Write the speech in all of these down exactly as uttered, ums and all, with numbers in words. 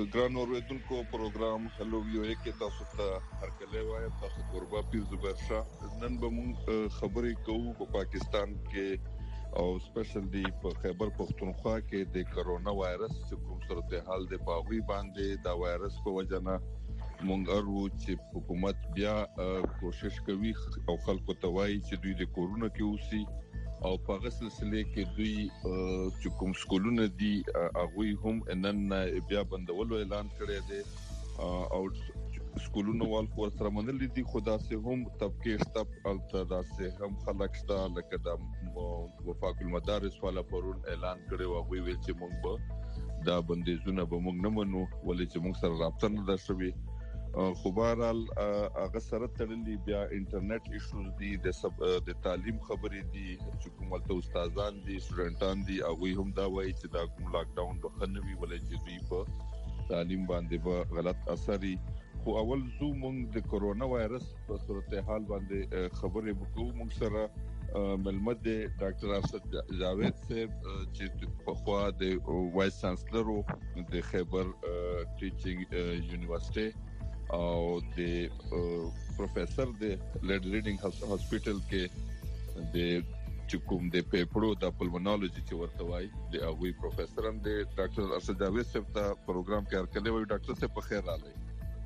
ګران اوریدونکو پروګرام هلو ویو کې تاسو ته هرکله وایم تاسو قربا پیر زبیر شاه نن به موږ خبرې کوو په پاکستان کې او سپیشلی په خیبر پختونخوا کې د کرونا وایرس چې کوم صورتحال د پاوی باندې دا وایرس په وجنه مونږ ارو چې حکومت بیا کوشش کوي او خلکو ته وایي چې دوی د کورونا کې اوسي او په هغه سلسله کې دوی چې کوم سکولونه دي هغه هم نن بیا بندولو اعلان کړی دی او سکولونو وال خو سره منل دي خدا سه هم طبقه شتاب او تداسه هم خلک شته لکه د وفاق المدارس والا پرون اعلان کړی او وی ویل چې مونږ به دا بندیزونه به مونږ نه منو ولې چې مونږ سره رابطه نه درشوي خو بهرحال هغه سره تړلې بیا انټرنیټ ایشوز دي د سب د تعلیم خبرې دي چې کومه استادان دي سټوډنټان دي او هم دا وایي چې دا کوم لاک ډاون بخنوي ولې چې دوی په تعلیم باندې به غلط اثر خو اول زو مونږ د کرونا وایرس په صورتحال باندې خبرې وکړو مونږ سره ملمد ډاکټر ارشد جاوید صاحب چې په خوا د وایس چانسلر د خیبر ټیچینګ یونیورسيټي او د پروفیسور د لیډ ریډینګ هاسپټل کې د چکم د پیپړو د پلمونولوژي چې ورته وایي د هغوی پروفیسور هم د ډاکټر ارشد جاوید صاحب ته پروګرام کې هرکله وایي ډاکټر صاحب په خیر راغلی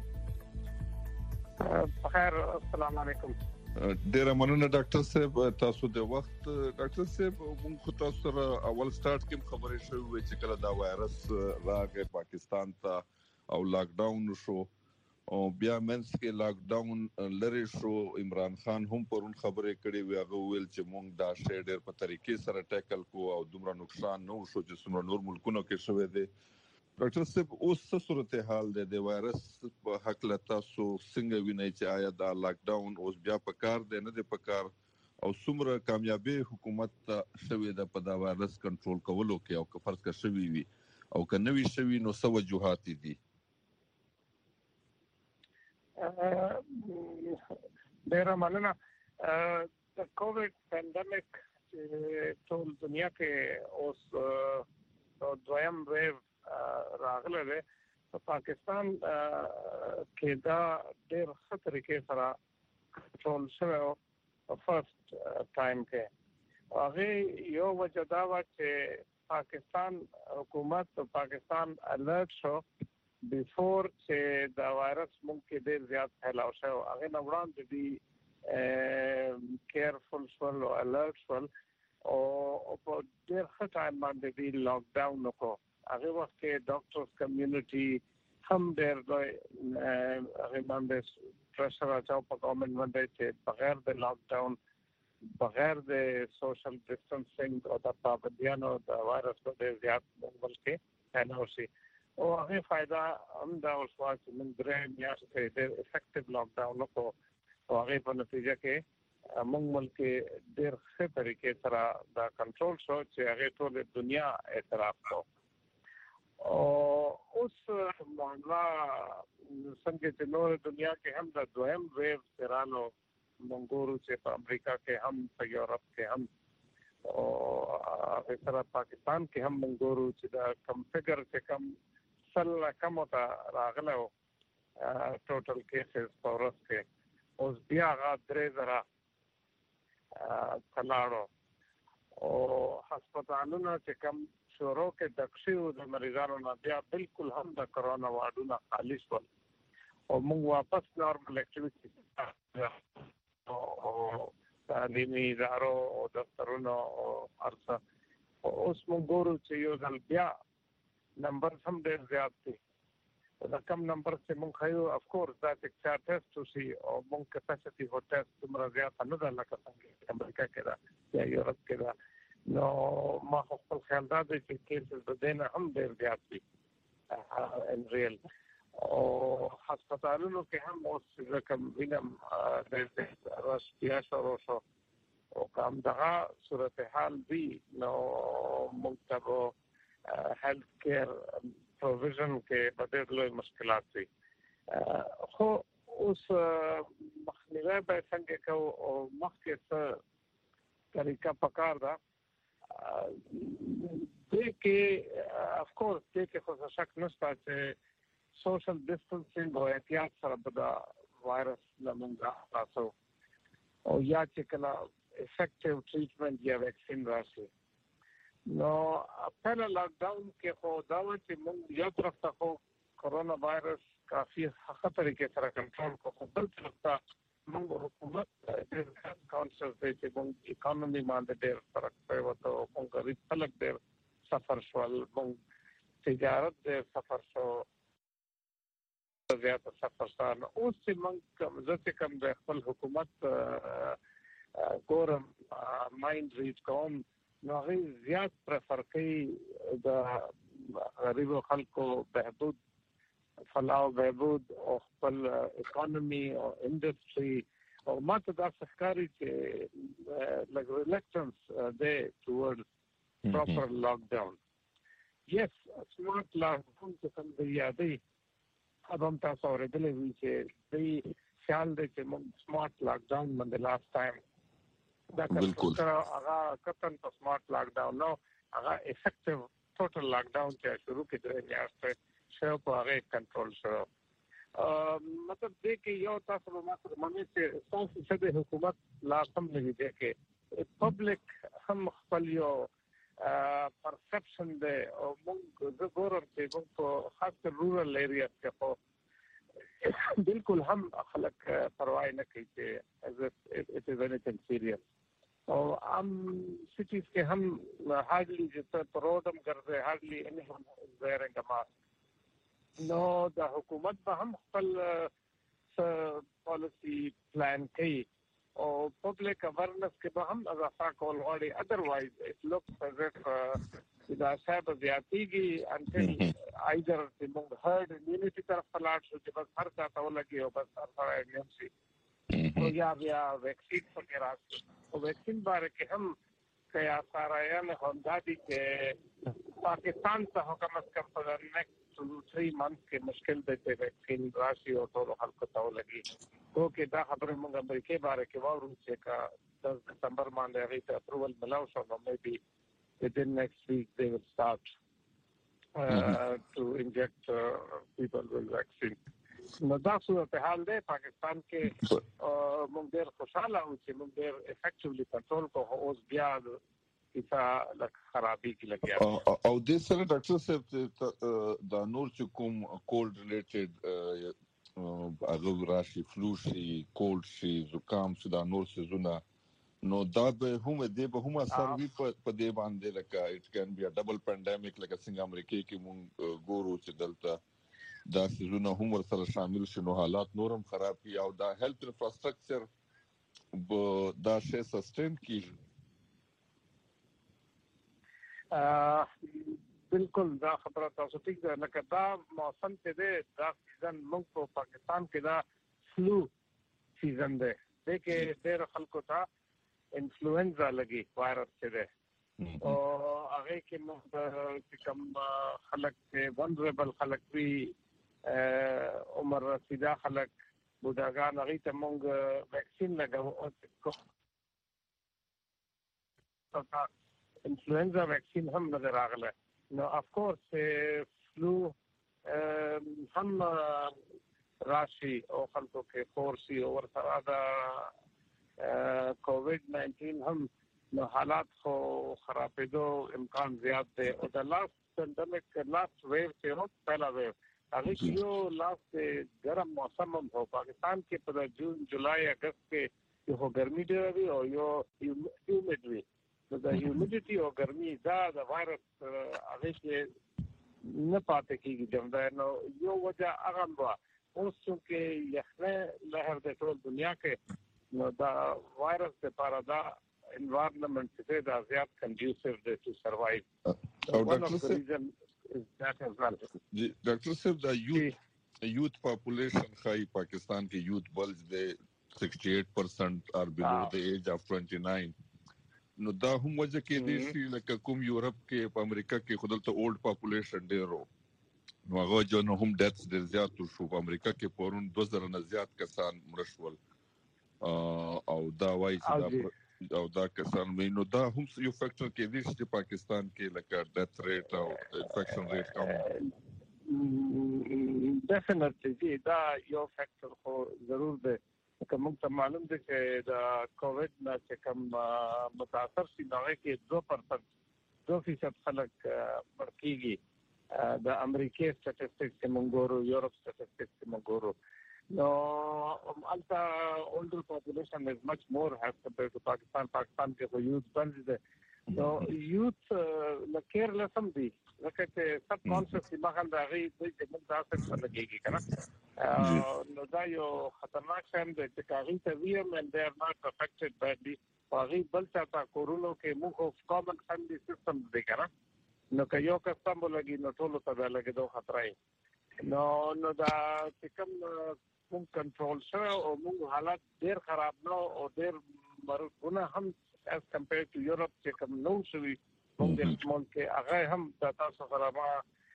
بخیر السلام علیکم ډیر مننه ډاکټر صاحب تاسو د وخت ډاکټر صاحب موږ تاسو سره اول سٹارټ کې خبرې شوې چې کله دا وایرس راغی پاکستان ته او لاک ډاون شو او بیا منس کې لاک ډاون لری شو عمران خان هم پرون خبرې کړې وی هغه ویل چې موږ دا شی ډېر په طریقې سره ټیکل کو او دومره نقصان نه شو چې څومره نور ملکونو کې شوې دي ډاکټر صاحب اوس څه صورتحال ده د وایرس په حق له تاسو څنګه وینئ چې آیا دا لاک ډاون اوس بیا په کار دی نه دی په کار او څومره کامیابی حکومت شوې ده په دا وایرس کنټرول کولو کې او که فرض کا شوی وي او که نوي شوی نو څه وجوهات دي ډیره مننه د کووډ پاندیمیک چې ټول دنیا کې اوس دویم ویو راغله ده په پاکستان کې دا ډېر ښه طریقې سره کنټرول شوی او فرست ټایم کې هغه یو وجه دا و چې پاکستان حکومت او پاکستان الرټ شو بیفور چې دا وایرس ممکن ډېر زیات پھیلاو شو هغه نه وړاندې دي کیرفل شول او الرټ شول او په ډېر ښه ټایم باندې دي لاک ډاون وکړو هغه وخت کې ډاکټرز کمیونټي هم ډېر لوی هغه باندې پریشر راځو په ګورنمنت باندې چې بغیر د لاک ډاون بغیر د سوشل ډیسټنسینګ او د پابندیانو د وایرس په ډېر زیات ملک پھیلاو شي او هغه فائدہ هم دا اوس واچ من درې میاشتې د افیکټیو لاک ډاون وکړو او هغه په نتیجه کې موږ ملک ډېر ښه طریقې سره دا کنټرول شو چې هغه ټول دنیا اعتراف کو او اوس معاملہ څنګه چې نور دنیا کې هم د دویم ویو ترانو منګورو چې په امریکا کې هم په یورپ کې هم او په سره پاکستان کې هم منګورو چې دا کم فګر چې کم سل کم تا راغله ټوټل کیسز پورس کې اوس بیا غا درې زرا کلاړو او هسپتالونو چې کم شروع کې دښیو د مریضانو نه بیا بالکل هم د کرونا واډونه خالص ول او موږ واپس نارمل اکټیویټي او تعلیمي ادارو او دفترونو او ارڅ اوس موږ ګورو چې یو ځل بیا نمبر هم ډېر زیات دي دا کم نمبر چې موږ خایو اف کورس دا چې ټیسټ وشي او موږ کپاسټي هو ټیسټ تمره زیات نه ده لکه څنګه امریکا کې دا یا یورپ کې دا نو ما خپل خیال دا دی چې کیسز د دینه هم ډېر زیات دي ان ریل او هسپتالونو کې هم اوس کوم وینم د راس بیا شروع شو او کوم دغه صورتحال دی نو موږ ته هیلث کیر پروویژن کې په ډېر لوی مشکلات دي خو اوس مخنیوي به څنګه کو او مخکې څه طریقه پکار ده دې کې اف کورس دې کې خو شک نشته چې سوشل ډیسټنسینګ او احتیاط سره به دا وایرس لمونږ تاسو او یا چې کله افیکټیو ټریټمنټ یا ویکسین راشي نو په لاک ډاون کې خو دا و چې موږ یو طرف ته خو کورونا وایرس کافي ښه طریقې سره کنټرول کو خو بل طرف ته موږ حکومت ډېر کانشس دی چې موږ اکانومي باندې ډېر فرق پوي وته موږ غریب خلک ډېر سفر شول موږ تجارت ډېر سفر شو زیات سفر سره اوس چې موږ ځکه کوم د خپل حکومت ګورم مایند ریډ کوم نو هغه زیات پرفر کوي د غریب خلکو بهبود فلاح و بهبود او خپل اکانومي او انډستری او ماته دا ښکاري چې لګ ریلکټنس دی ټورډ پراپر لاک ډاون یس سمارټ لاک ډاون څه کوم دی یادې هم تاسو اورېدلې وي چې دوی خیال دی چې موږ سمارټ لاک ډاون باندې لاست ټایم دا بالکل هغه کتن په سمارټ لاک ډاون نو هغه افیکټیو ټوټل لاک ډاون چې شروع کړي میاشتې شو په هغه کنټرول شو مطلب دې کې یو تاسو په ماته باندې چې تاسو چې د حکومت لازم لګي دی کې پبلک هم خپل یو پرسپشن دی او موږ زګورم چې موږ په خاص رورل ایریاز کې په بالکل هم خلک پروا نه کوي چې از اٹ از انیثینګ سیریس او ام سټیز کې هم هارډلی چې په روډم ګرځي هارډلی اني هم ویرنګ ماسک نو د حکومت به هم خپل پالیسی پلان کوي او پبلک اویرنس کې به هم اضافه کول غواړي ادروایز اټ لوکس ایز اف دا صاحب زیاتېږي انټل ایدر د موږ هرد امیونټي طرف فلاټ شو چې بس هر څه ته ولګي او بس هر سره امیون شي او یا بیا ویکسین وغیرہ او ویکسین باره کې هم کیا سارا یې هم دادی چې پاکستان ته حکم کم په نیکسټ ټو تھری منث کې مشکل دی چې ویکسین راشي او ټول خلکو ته ولګي او کې دا خبره موږ امریکای باره کې وورو چې کا دس دسمبر باندې هغه ته اپروول ملاو شو نو مې within next week they will start uh, mm-hmm. to inject uh, people with vaccine. نو دا صورت حال دی پاکستان کې موږ ډېر خوشاله او چې موږ ډېر افیکټیولی کنټرول کوو اوس بیا کیسه لک خرابي کې لګیا او د سره ډاکټر صاحب دا نور چې کوم کولډ ریلیټډ هغه راشي فلو شي کولډ شي زکام شي دا نور سيزونه نو دا به هم دې به هم اثر وي په دې باندې لکه اټ کین بی ا ډبل پاندیمیک لکه څنګه امریکا کې مونږ ګورو چې دلته دا سيزونه هم ورسره شامل شنو حالات نورم خراب کی او دا هیلث انفراستراکچر دا شی سسټین کی بالکل دا خبره تاسو ټیک ده لکه دا موسم چې دی دا سیزن موږ په پاکستان کې دا فلو سیزن دی د کې ډېر خلکو ته انفلوئنزا لګي وایرس چې دی او هغه کې موږ کوم خلک چې ونربل خلک وي عمر رسیده خلک بوډاګان هغه ته موږ ویکسین لګاو او انفلوئنزا ویکسین هم نظر راغله نو اف کورس فلو هم راشي او خلکو کې فورسي او ورسره دا کووډ نائنټین هم نو حالات خو خرابېدو امکان زیات دی او د لاست پاندیمیک لاست ویو چې هو پہلا ویو هغه یو لاست ګرم موسم هم په پاکستان کې په جون جولای اگست کې یو ګرمي دی او یو هیومډ وی نو د هیومډیټي او ګرمي دا د وایرس هغه کې نه پاتې کیږي جمدا نو یو وجه هغه وا اوس چې یخنه لهر د ټول دنیا کې نو دا وایرس د پاره دا environment چې دا زیات conducive دی to survive او ډاکټر صاحب دا یوث یوث پاپولیشن خای پاکستان کې یوث بلج دی sixty-eight percent are below the age of twenty-nine نو دا هم وجه کې دي چې لکه کوم یورپ کې په امریکا کې خودلته اولډ پاپولیشن ډیرو نو هغه جو نو هم ډیتس ډیر زیات شو په امریکا کې پورون two thousand نه زیات کسان مرشول او دا وایي چې دا او دا کسان مینو دا هم یو فیکټر کې دي چې پاکستان کې لکه ډیث ریټ او انفیکشن ریټ کم definitely دا یو فیکٹر خو ضرور دی کوم ته معلوم دی چې دا کووډ نه چې کوم متاثر شي نو کې دو پرسنټ دو فیصد خلک ورکیږي د امریکای سټټسټکس کې موږ ګورو یورپ سټټسټکس کې موږ ګورو نو البته older population is much more as compared to Pakistan Pakistan کې خو youth بند دي نو youth the careless هم دي لکه چې سب کانشسلی مخال راغی د موږ تاسو سره لګيږي کنه نو دا یو خطرناک شان دی چې کاغی ته ویم and they are not affected badly هغه بل څه تا کورونو کې موږ common family system دی کنه نو که یو کسم لګي نو ټول ته لګي دوه خطرای نو نو دا چې کوم موږ کنټرول شو او موږ حالات ډیر خراب نو او ډیر مرګونه هم as compared to Europe چې کوم نو شوی موږ د ملک هغه هم د تاسو سره ما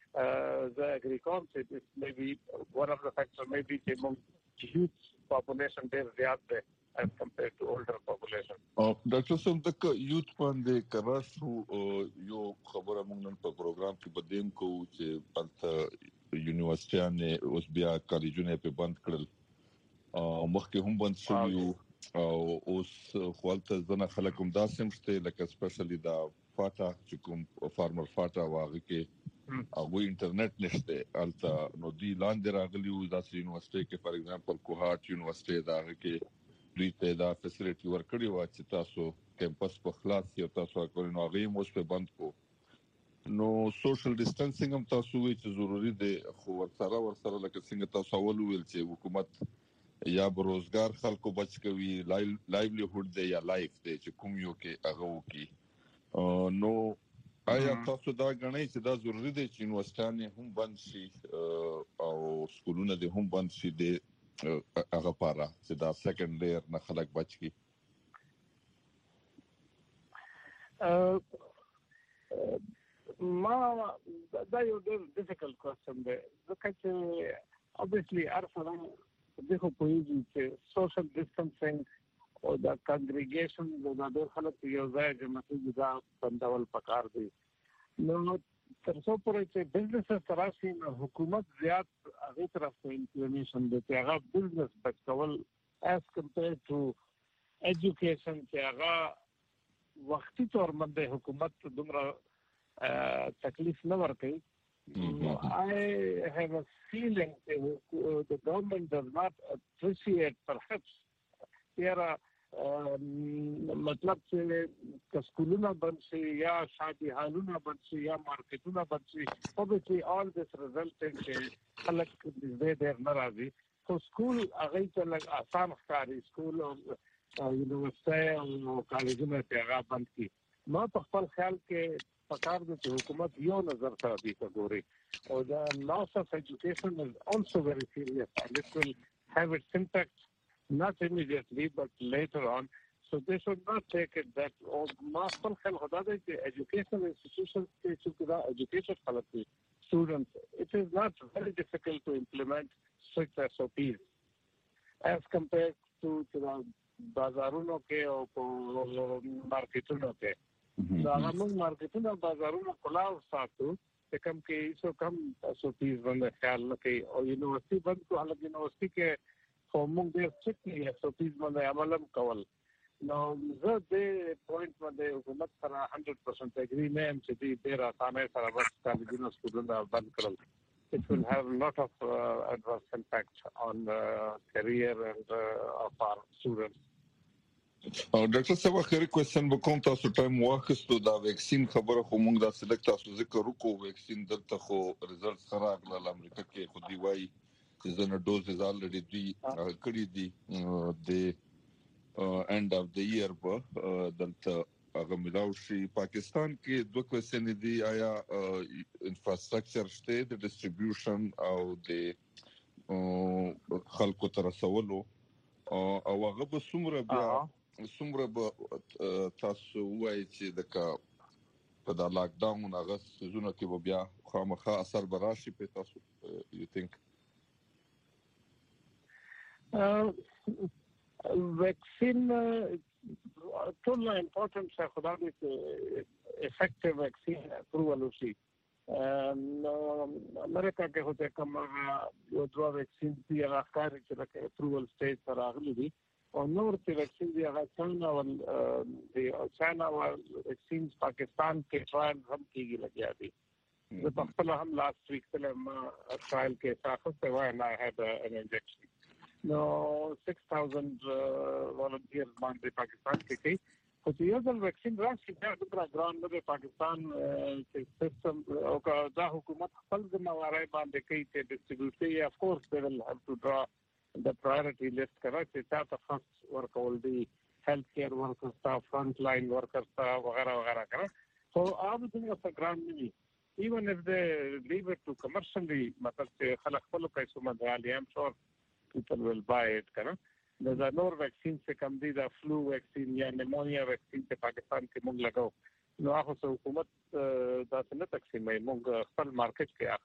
the agriculture is maybe one of the factors maybe چې موږ huge population ډیر زیات دی as compared to older population. او ډاکټر صاحب د یوث باندې کراسو یو خبره موږ نن په پروګرام کې بدیم کو چې پنځه یونیورسيټیانه اوس بیا کالجونه په بند کړل او مخکې هم بند شوی او اوس خپلته ځنه خلک هم داسم شته لکه سپیشلی دا فاټا چې کوم فارمر فاټا واغې کې او انټرنیټ نشته البته نو دی لاندې راغلی و داسې یونیورسيټي کې فار ایگزامپل کوهات یونیورسيټي دا کې دوی ته دا فیسیلیټي ورکړی و چې تاسو کیمپس په خلاص یو تاسو کولای نو هغه موږ په بند کو نو سوشل ډیسټنسینګ هم تاسو وی چې ضروری دی خو ورسره ورسره لکه څنګه تاسو اول ویل چې حکومت یا بروزګار خلکو بچ کوي لایولیهود دی یا لایف دی چې کوم یو کې هغه وکي نو آیا تاسو دا غنئ چې دا ضروری دی چې یونیورسيټي هم بند شي او سکولونه دي هم بند شي د هغه پاره چې دا سیکنډ لیر نه خلک بچ کی ما دا یو ډېر ډیفیکلټ کوېسچن دی ځکه چې obviously ارسره دغه پوهیږي چې سوشل ډیسټنسینګ او دا کانګریګیشن د ډېر خلک یو ځای جمع کېږي دا بندول پکار دی نو تر څو پورې چې بزنس سره شي حکومت زیات هغه طرف ته امپلیمنټیشن دی چې هغه بزنس بچول as compared to education چې هغه وختي تور باندې حکومت دومره تکلیف نه ورکوي I have a feeling that the government does not appreciate perhaps here مطلب چې سکولونه بند شي یا شادي حالونه بند شي یا مارکیټونه بند شي obviously all this resulted in خلک دې ډېر ناراضي خو سکول هغه ته لږ آسان ښکاري سکول او یونیورسيټي او کالجونه ته هغه بند کی ما په خپل خیال کې پکار دي چې حکومت یو نظر سره دې وګوري او the loss of education is also very serious and it will have its impact not immediately but later on so they should not take it that or master خل خدا دې educational institutions چې دا education quality students it is not very difficult to implement strict S O Ps as compared to the بازارونو کې او مارکیټونو کې دا موږ مارکیټونو بازارونو کلاو ساتو چې کوم کې څو کم S O Ps باندې خیال نه کوي او یونیورسيټي بند کو هغه یونیورسيټي کې موږ ډېر سټریکټلی S O Ps باندې عمل کول نو زه دې پوینټ باندې حکومت سره one hundred percent اګری نه ام چې دې ډېر اسانه سره بس کالجونو سکولونه بند کړل it will have a lot of uh, adverse impact on uh, career and uh, of our students. او ډاکټر صاحب اخري کوېسچن وکوم تاسو ټایم واخستو دا ویکسین خبره خو موږ دا سلیکټ تاسو ذکر وکړو ویکسین دلته خو ریزلټ خراب لاله امریکا کې خو دی وای چې زنه ډوزز الریډي دی کړی دی د end of the year په دلته هغه ملاو شي پاکستان کې دوه کوېسچن دي آیا انفراستراکچر شته د ډیسټریبیوشن او د خلکو تر رسولو او هغه به څومره بیا څومره به تاسو وایي چې د په دا لاک ډاون هغه سيزونه کې به بیا خامخا اثر به راشي په تاسو یو تھنک ویکسین ټول امپورټنٹ څه خدای دې افیکټیو ویکسین اپروول وشي نو امریکا کې هوته کوم یو دوه ویکسین دی هغه کار چې د اپروول سټیج ته راغلي دي او نور چې ویکسین دی هغه څنګه ول د چاینا ول ویکسین پاکستان کې ټرایل هم کیږي لګیا دي زه په خپل هم لاست ویک ته ما ټرایل کې تاسو ته وای نه هاد ان انجکشن نو six thousand volunteers باندې پاکستان کې کوي خو چې یو ځل ویکسین راشي دا د پروګرام د پاکستان سیستم او دا حکومت خپل ذمہواری باندې کوي چې ډیسټریبیوټ کوي اف کورس they will have to draw the priority list کرا چې تاسو فرست ورکول دي health care workers تا front line workers تا وغیرہ وغیرہ کرا so عام څنګه پروګرام نیوي even if they leave it to commercially مطلب چې خلک خپل پیسو باندې I'm sure people will buy it کرا دا نور ویکسین څخه کم دي دا فلو ویکسین یا نیمونیا ویکسین چې پاکستان کې موږ لګاو نو هغه حکومت دا څنګه تقسیمای موږ خپل مارکیټ کې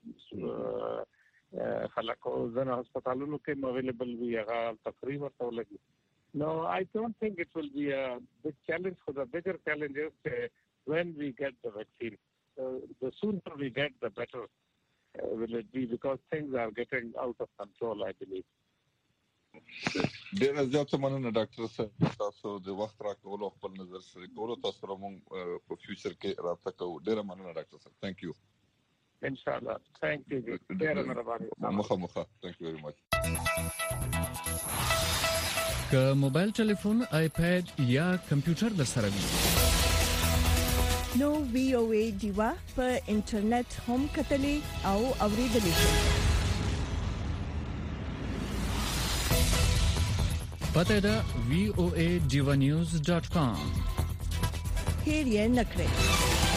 اخلي خلکو ځنه هسپتالونو کې اویلیبل وي هغه تقریبا ورته لګي نو I don't think it will be a big challenge for the bigger challenge is uh, when we get the vaccine uh, the sooner we get the better uh, will it be because things are getting out of control I believe ډیر زیات مننه ډاکټر صاحب تاسو د وخت راکولو خپل نظر شریکولو تاسو سره موږ په فیوچر کې رابطه کوو ډیر مننه ډاکټر صاحب ثانک یو ان شاء الله ثانک یو ډیر مهرباني مخه مخه ثانک یو ویری مچ که موبایل ټلیفون آیپاد یا کمپیوټر در سره وي نو وی او ای دیوا په انټرنیټ هم کتلې او اوریدلې شئ پته دا وی او ای diva news dot com هیر یې نکړئ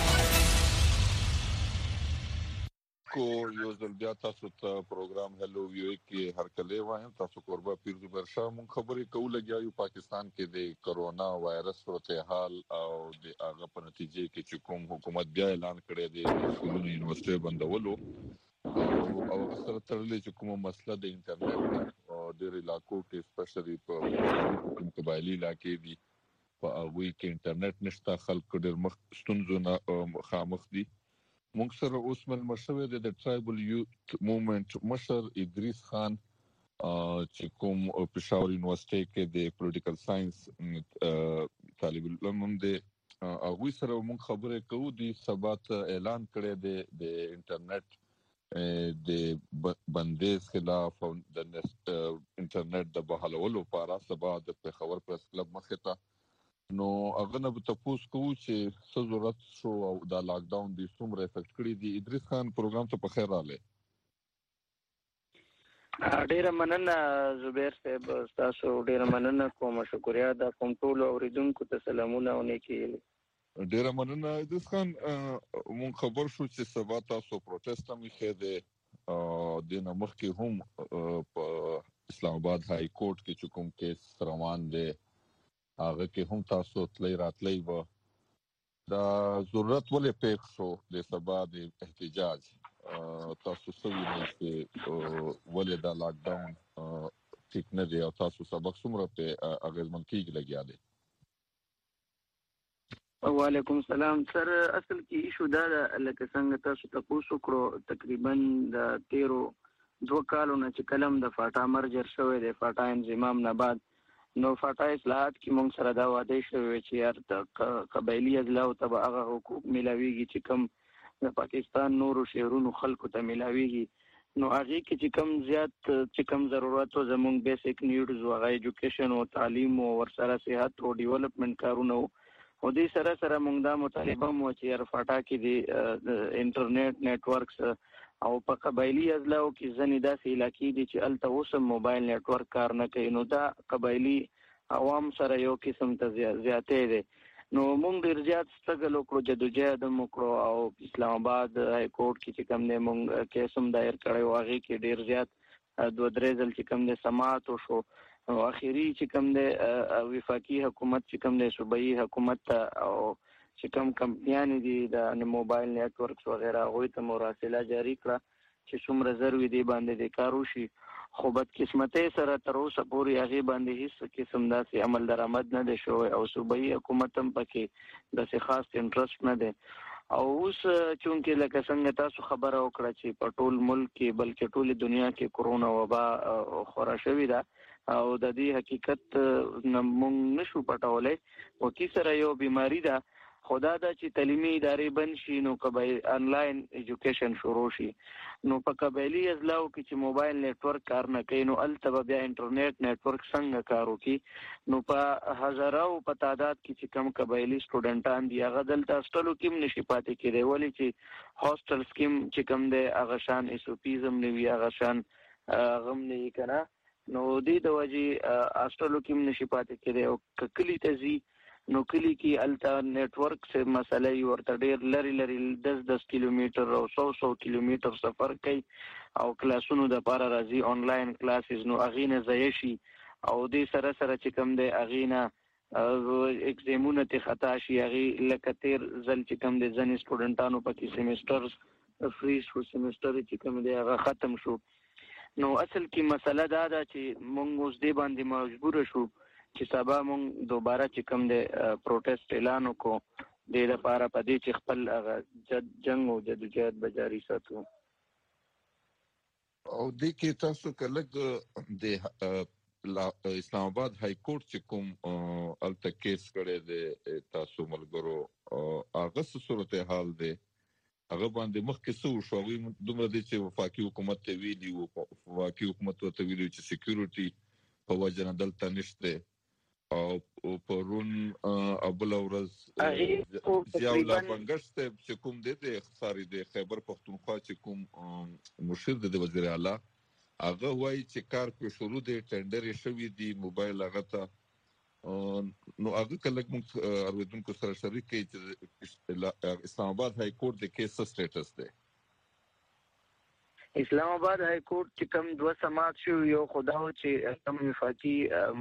کو یو ځل بیا تاسو ته پروګرام هلو وی او ای کې هر کله وایم تاسو قربا پیر زبر شاه مون خبرې کوو لګیاو پاکستان کې د کرونا وایرس ورته حال او د هغه په نتیجه کې چې کوم حکومت بیا اعلان کړی دی سکولونو یونیورسيټي بندولو او او سره ترلې چې کومه مسله د انټرنیټ او د علاقو کې سپیشلی په قبایلی علاقې دي په هغه کې انټرنیټ نشته خلک ډېر مخ ستونزو نه خامخ دي موږ سره اوس مل مشوي د ټرایبل یوث موومېنټ مشر ادریس خان چې کوم پېښور یونیورسيټي کې د پولیټیکل ساينس طالب علم هم دي هغه سره موږ خبرې کوو د ثبات اعلان کړی دی د انټرنیټ د بندیز خلاف او د انټرنیټ د بحالولو لپاره سبا د پېښور پریس کلب مخه ته نو هغه نه به تاسو کوو چې څه ضرورت شو او دا لاک ډاون د څومره افیکټ کړی دی ادریس خان پروګرام ته په خیر راغلی ډیره مننه زبیر صاحب تاسو ډیره مننه کوم شکریا د کوم ټول اوریدونکو ته سلامونه او نیکی ډیره مننه ادریس خان مون خبر شو چې سبا تاسو پروتست هم کړی او د نمخ کې هم په اسلام آباد های کورټ کې چې کوم کیس روان دی هغه کې هم تاسو تللی راتلی و دا ضرورت ولې پېښ شو د سبا د احتجاج تاسو سوي نه چې ولې دا لاک ډاون ټیک نه دی او تاسو سبق څومره په اغیزمن کېږي لګیا دی وعلیکم السلام سر اصل کې ایشو دا لکه څنګه تاسو تاسو کړو تقریبا د تیرو دوه کالو نه چې کلم د فاټا مرجر شوی دی فاټا انضمام نه بعد نو فاټا اصلاحات کې موږ سره دا وعده شوی چې یار د قبایلی اضلاع ته هغه حقوق ملاويږي چې کم د پاکستان نورو شهرونو خلکو ته ملاويږي نو هغه کې چې کم زیات چې کم ضرورت او زموږ بیسیک نیډز او هغه ایجوکیشن او تعلیم او ورسره صحت او ډیولپمنٹ کارونه او دې سره سره موږ دا مطالبه مو چې یار فاټا کې د انټرنیټ نتورکس او په قبایلی اضلاع کې ځنې داسې علاقې دي چې الته اوس موبایل نتورک کار نه کوي نو دا قبایلی عوام سره یو قسم ته زیاتې دي نو موږ ډیر زیات ستګل وکړو جدوجہد وکړو او اسلام آباد های کورټ کې چې کوم نه موږ کیسم دایر کړو هغه کې ډیر زیات دوه درې ځل چې کوم نه سماعت وشو او اخیری چې کوم نه وفاقي حکومت چې کوم نه صوبایي حکومت او چې کوم کمپنیان دي د موبایل نتورکس وغیرہ هغه ته مراسله جاری کړه چې څومره ضروري دي باندې د کارو شي خو بد قسمتۍ سره تر اوسه پورې هغه باندې هیڅ قسم داسې عمل درآمد نه دی شوی او صوبایي حکومت هم پکې داسې خاص انټرست نه دی او اوس چونکې لکه څنګه تاسو خبره وکړه چې په ټول ملک کې بلکې ټول دنیا کې کرونا وبا خورا شوې ده او د دې حقیقت موږ نشو پټولای او کی سره یو بیماری ده خدا دا چې تعلیمي ادارې بند شي نو کبای انلاین ایجوکیشن شروع شي نو په قبایلی ازلاو کې چې موبایل نتورک کار نه کوي نو الته بیا انټرنیټ نتورک څنګه کار وکي نو په هزارو په تعداد کې چې کم قبایلی سټوډنټان دي هغه دلته هاستلو کې نشي پاتې کېدی ولې چې هاستل سکیم چې کم دی هغه شان ایس او پیزم نه وی هغه شان غم نه کنا نو دې د وجې هاستلو کې نشي پاتې کېدی او کلی تزي نو کلی کې الته نتورک سے مسئله ورته ډیر لری لری دس دس کیلومتر او سو سو کیلومتر سفر کوي او کلاسونو د پاره راځي آنلاین کلاسز نو اغینه زیشي او دې سره سره چې کوم دی اغینه اگزامونه ته خطا شي اغي لکه تیر ځل چې کوم دی ځنې سټوډنټانو پکې سیمستر فری شو سیمستر چې کوم دی هغه ختم شو نو اصل کې مسله دا ده چې مونږ اوس دې باندې مجبور شو چې سبا مونږ دوباره چې کوم دی پروټیسټ اعلان وکړو د لپاره په دې چې خپل جنگ او جدوجہد به جاری ساتو او د کې تاسو کله د اسلام آباد های کورټ چې کوم الته کیس کړی دی تاسو ملګرو هغه څه صورتحال دی هغه باندې مخکې څه وشو هغوی دومره دی چې وفاقي حکومت ته ویلي وو وفاقي حکومت ورته ویلي وو چې سکیورټي په وجه نه دلته نشته او پرون ابل ورځ ضیاءالله بنګش ته چې کوم دی د اختصاري د خیبر پختونخوا چې کوم مشیر د وزیر اعلی هغه وایي چې کار په شروع دی ټینډر شوی دی موبایل هغه ته نو هغه کله موږ اوریدونکو سره شریک کړي چې اسلام آباد های کورټ د کیس سټیټس دی اسلام آباد های کورټ چې کوم دوه سماعت شو یو خداو چې کوم وفاقي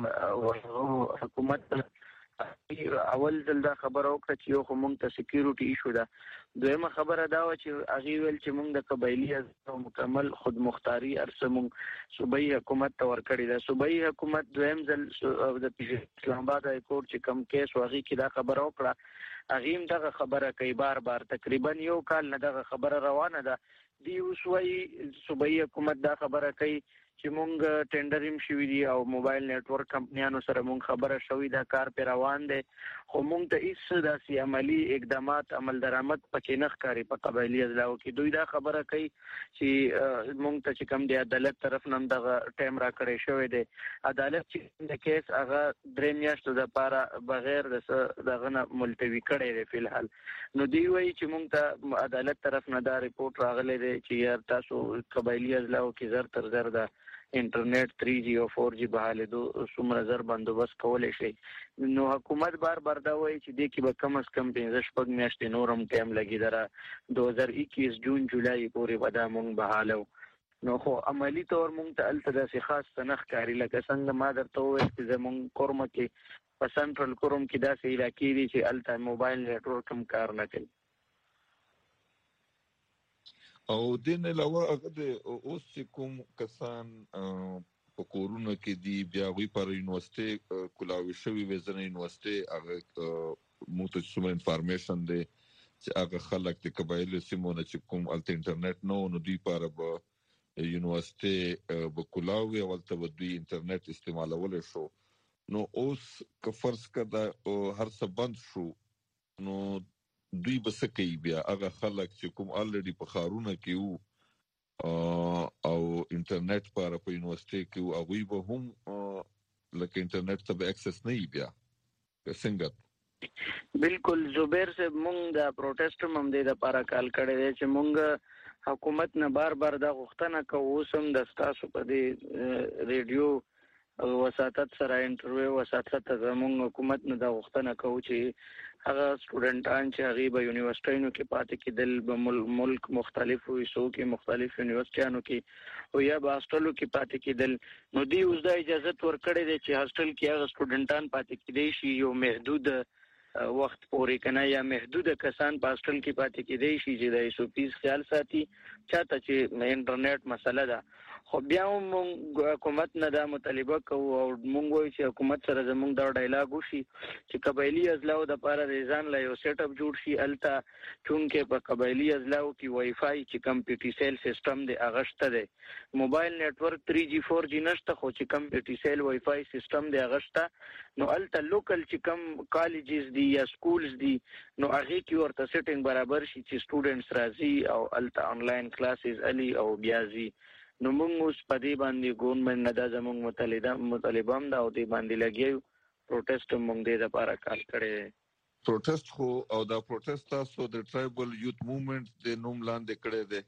حکومت اول ځل دا خبره وکړه چې یو خو مونږ ته سکیورټي ایشو ده دویمه خبره دا و چې هغې ویل چې مونږ د قبایلي مکمل خود مختاري ارسه مونږ صوبایي حکومت ته ورکړې ده صوبایي حکومت دویم ځل د اسلام آباد های کورټ چې کوم کیس و هغې کې دا خبره وکړه هغې هم دغه خبره کوي بار بار تقریبا یو کال نه دغه خبره روانه ده دی اوس وایي صوبایي حکومت دا خبره کوي چې مونږ ټینډر هم شوي دي او موبایل نیټورک کمپنیانو سره مونږ خبره شوي دا کار پې روان دی خو مونږ ته هېڅ داسې عملي اقدامات عمل درآمد پکې نه ښکاري په قبایلي اضلاعو کې دوی دا خبره کوي چې مونږ ته چې کوم دی عدالت طرف نه هم دغه ټایم راکړی شوی دی عدالت چې د کیس هغه درې میاشتو دپاره بغیر د څه دغه نه ملتوي کړی دی فی الحال نو دوی وایي چې مونږ ته عدالت طرف نه دا رپورټ راغلی دی چې یار تاسو قبایلي اضلاعو کې زر تر زر ده انټرنیټ تھری جی او فور جی بحالېدو څومره زر بندوبست کولی شي نو حکومت بار بار دا وایي چې دې کې به کم از کم پنځه شپږ میاشتې نور هم ټایم لګي دره دو هزار اکیس جون جولای پورې به دا مونږ بحالو نو خو عملي طور مونږ ته هلته داسې خاص څه نه ښکاري لکه څنګه ما درته وویل چې زمونږ کورمه کې په سنټرل کوروم کې داسې علاقې دي چې هلته موبایل نیټورک هم کار نه کوي او دین علاوه هغه د اوس چې کوم کسان په کورونه کې دي بیا هغوی پر یونیورسټۍ کلاوي شوي وي ځینې یونیورسټۍ هغه موږ ته څومره انفارمیشن دی چې هغه خلک د قبایلو سیمو نه چې کوم هلته انټرنیټ نه و نو دوی پاره به یونیورسټۍ به کلاوي او هلته به دوی انټرنیټ استعمالولی شو نو اوس که فرض کړه هر څه بند شو نو دوی به څه کوي بیا هغه خلک چې کوم الریډي په ښارونه کې وو او انټرنیټ پاره په یونیورسټۍ کې وو هغوی به هم لکه انټرنیټ ته به اکسس نه وي بیا څنګه بالکل زبیر صاحب مونږ د پروټیسټ هم همدې دپاره کال کړی دی چې مونږ حکومت نه بار بار دا غوښتنه کوو اوس هم د ستاسو په دې ریډیو وساطت سره انټرویو وساطت زمونږ حکومت نه دا غوښتنه کوو چې هغه سټوډنټان چې هغوی به یونیورسټیانو کې پاتې کېدل به ملک مختلفو حصو کې مختلف یونیورسټیانو کې او یا به هاسټلو کې پاتې کېدل نو دوی اوس دا اجازت ورکړی دی چې هاسټل کې هغه سټوډنټان پاتې کېدی شي یو محدود وخت پورې کنه یا محدود کسان په هاسټل کې پاتې کېدی شي چې د ایس او پیز خیال ساتي چاته چې انټرنیټ مسله ده خو بیا موږ حکومت نه دا مطالبه کوو او موږ وایو چې حکومت سره زموږ دا ډایلاګ وشي چې قبایلي اضلاعو دپاره د ځان له یو سیټ اپ جوړ شي. هلته چونکې په قبایلي اضلاعو کې وای فای چې کم پی ټي سیل سیسټم دی هغه شته دی، موبایل نیټورک تھری جی فور جی نشته، خو چې کم پی ټي سیل وای فای سیسټم دی هغه شته. نو هلته لوکل چې کم کالجز دي یا سکولز دي نو هغې کې ورته سیټینګ برابر شي چې سټوډنټس راځي او هلته آنلاین کلاسز الي او بیا ځي. نو موږ اوس په دې باندې ګورنمنټ نه دا زموږ مطالبه مطالبه هم ده او دې باندې لګیا یو. پروټیسټ هم موږ دې دپاره کال کړی دی. پروټیسټ خو او دا پروټیسټ تاسو د ټرایبل یوت موومېنټ د نوم لاندې کړی دی؟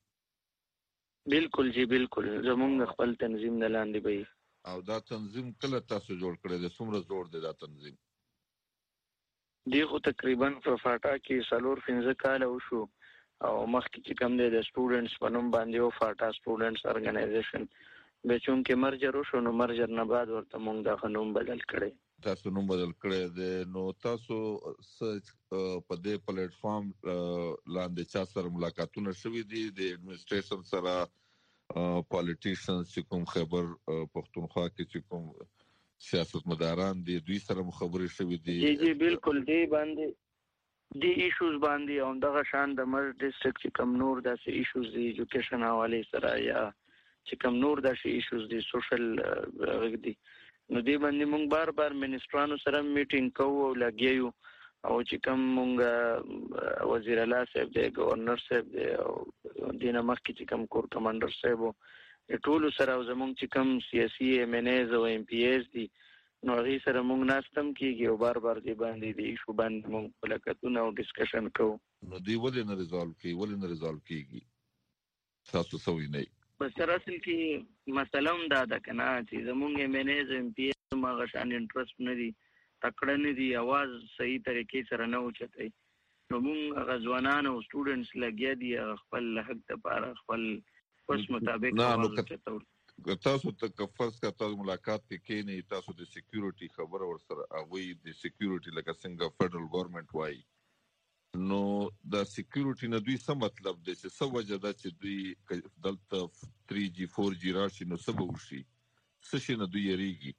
بالکل جی بالکل، زموږ خپل تنظیم نه لاندې به وي. او دا تنظیم کله تاسو جوړ کړی دی؟ څومره زوړ دی دا تنظیم؟ دی خو تقریبا په فاټا کې څلور پنځه کاله وشو او مخکې چې کوم دی د سټوډنټس په نوم باندې و فاټا سټوډنټس ارګنایزیشن، بیا چونکې مرجر وشو نو مرجر نه بعد ورته موږ دغه نوم بدل کړی. تاسو نوم بدل کړی دی. نو تاسو په دې پلیټ فارم لاندې چا سره ملاقاتونه شوي دي د ایډمنسټریشن سره، پالیټیشنز چې کوم خیبر پښتونخوا کې چې کوم سیاستمداران دي دوی سره مو خبرې شوي دي؟ جی جی بالکل، دی باندې دی ایشوز باندې او دغه شان د مرز ډسټرکټ چې کم نور داسې ایشوز دي ایجوکیشن حوالې سره یا چې کم نور داسې ایشوز دي سوشل غږ دي، نو دی باندې موږ بار بار منسټرانو سره میټینګ کوو او لګیا یو. او چې کم موږ وزیر اعلی صاحب دی، گورنر صاحب دی او دې نه مخکې چې کم کور کمانډر صاحب و، ټولو سره او زموږ چې کم سیاسي ایم این ایز او ایم پی ایز دي نو هغې سره موږ ناستم کېږي او بار بار دې باندې د ایشو باندې موږ ملاقاتونه او ډسکشن کوو. نو دوی ولې نه ریزالو کوي؟ ولې نه ریزالو کېږي؟ تاسو څه وینئ؟ په سر اصل کې مسله هم دا ده که نه چې زموږ ایم این ایز ایم پی ایز هم هغه شان انټرسټ نه دي، تکړه نه دي، اواز صحیح طریقې سره نه اوچتوي. نو موږ هغه ځوانان او سټوډنټس لګیا دي خپل حق دپاره خپل وس مطابق اواز اوچتول. تاسو ته فرض کړه تاسو ملاقات کې کېنئ، تاسو د سکیورټي خبره ورسره هغوی د سکیورټي لکه څنګه فیډرل ګورنمنټ وایي، نو د سکیورټي نه دوی څه مطلب دی چې څه وجه ده چې دوی دلته تھری جی فور جی راشي نو څه به وشي؟ څه شي نه دوی یریږي؟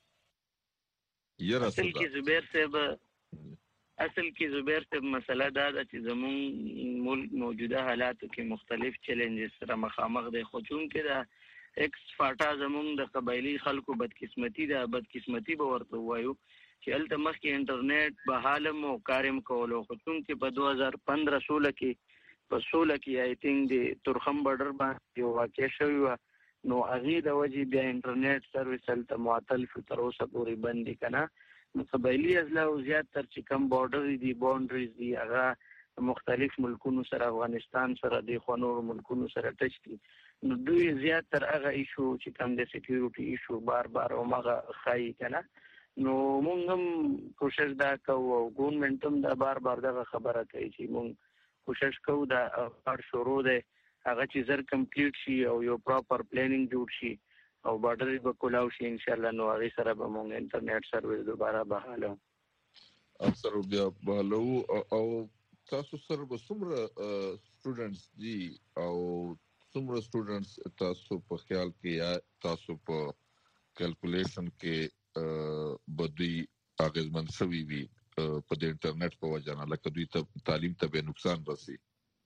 یره اصل کې زبیر صاحب اصل کې زبیر صاحب مسله دا ده چې زموږ ملک موجوده حالاتو کې مختلف چیلنجز سره مخامخ دی، خو چونکې دا ایکس فاټا زموږ د قبایلي خلکو بدقسمتي ده، بدقسمتي به ورته ووایو چې هلته مخکې انټرنیټ به حال هم او کار هم کولو، خو چونکې په دوه هزار پندره سوله کې په سوله کې آی تھنک د تورخم بارډر باندې یو واقع شوې وه، نو هغې د وجې بیا انټرنیټ سروس هلته معطل شو، تر اوسه پورې بند دي که نه. نو قبایلي اضلاعو زیات تر چې کم بارډر دي باونډریز دي هغه مختلف ملکونو سره افغانستان سره دی خو نورو ملکونو سره ټچ دي، نو دوی زیات تر هغه ایشو چې کم د سکیورټي ایشو بار بار همغه ښایي که نه. نو موږ هم کوشش دا کوو او ګورنمنټ هم دا بار بار دغه خبره کوي چې موږ کوشش کوو دا کار شروع دی هغه چې زر کمپلیټ شي او یو پراپر پلانینګ جوړ شي او بارډر به کولاو شي انشاءالله، نو هغې سره به موږ انټرنیټ سروس دوباره بحالو. سره بیا بحالو. او تاسو سره به څومره سټوډنټس دي او څومره سټوډنټس تاسو په خیال کې یا تاسو په کیلکولیشن کې به دوی اغېزمن شوي وي په د انټرنیټ په وجه نه، لکه دوی ته تعلیم ته به نقصان رسي؟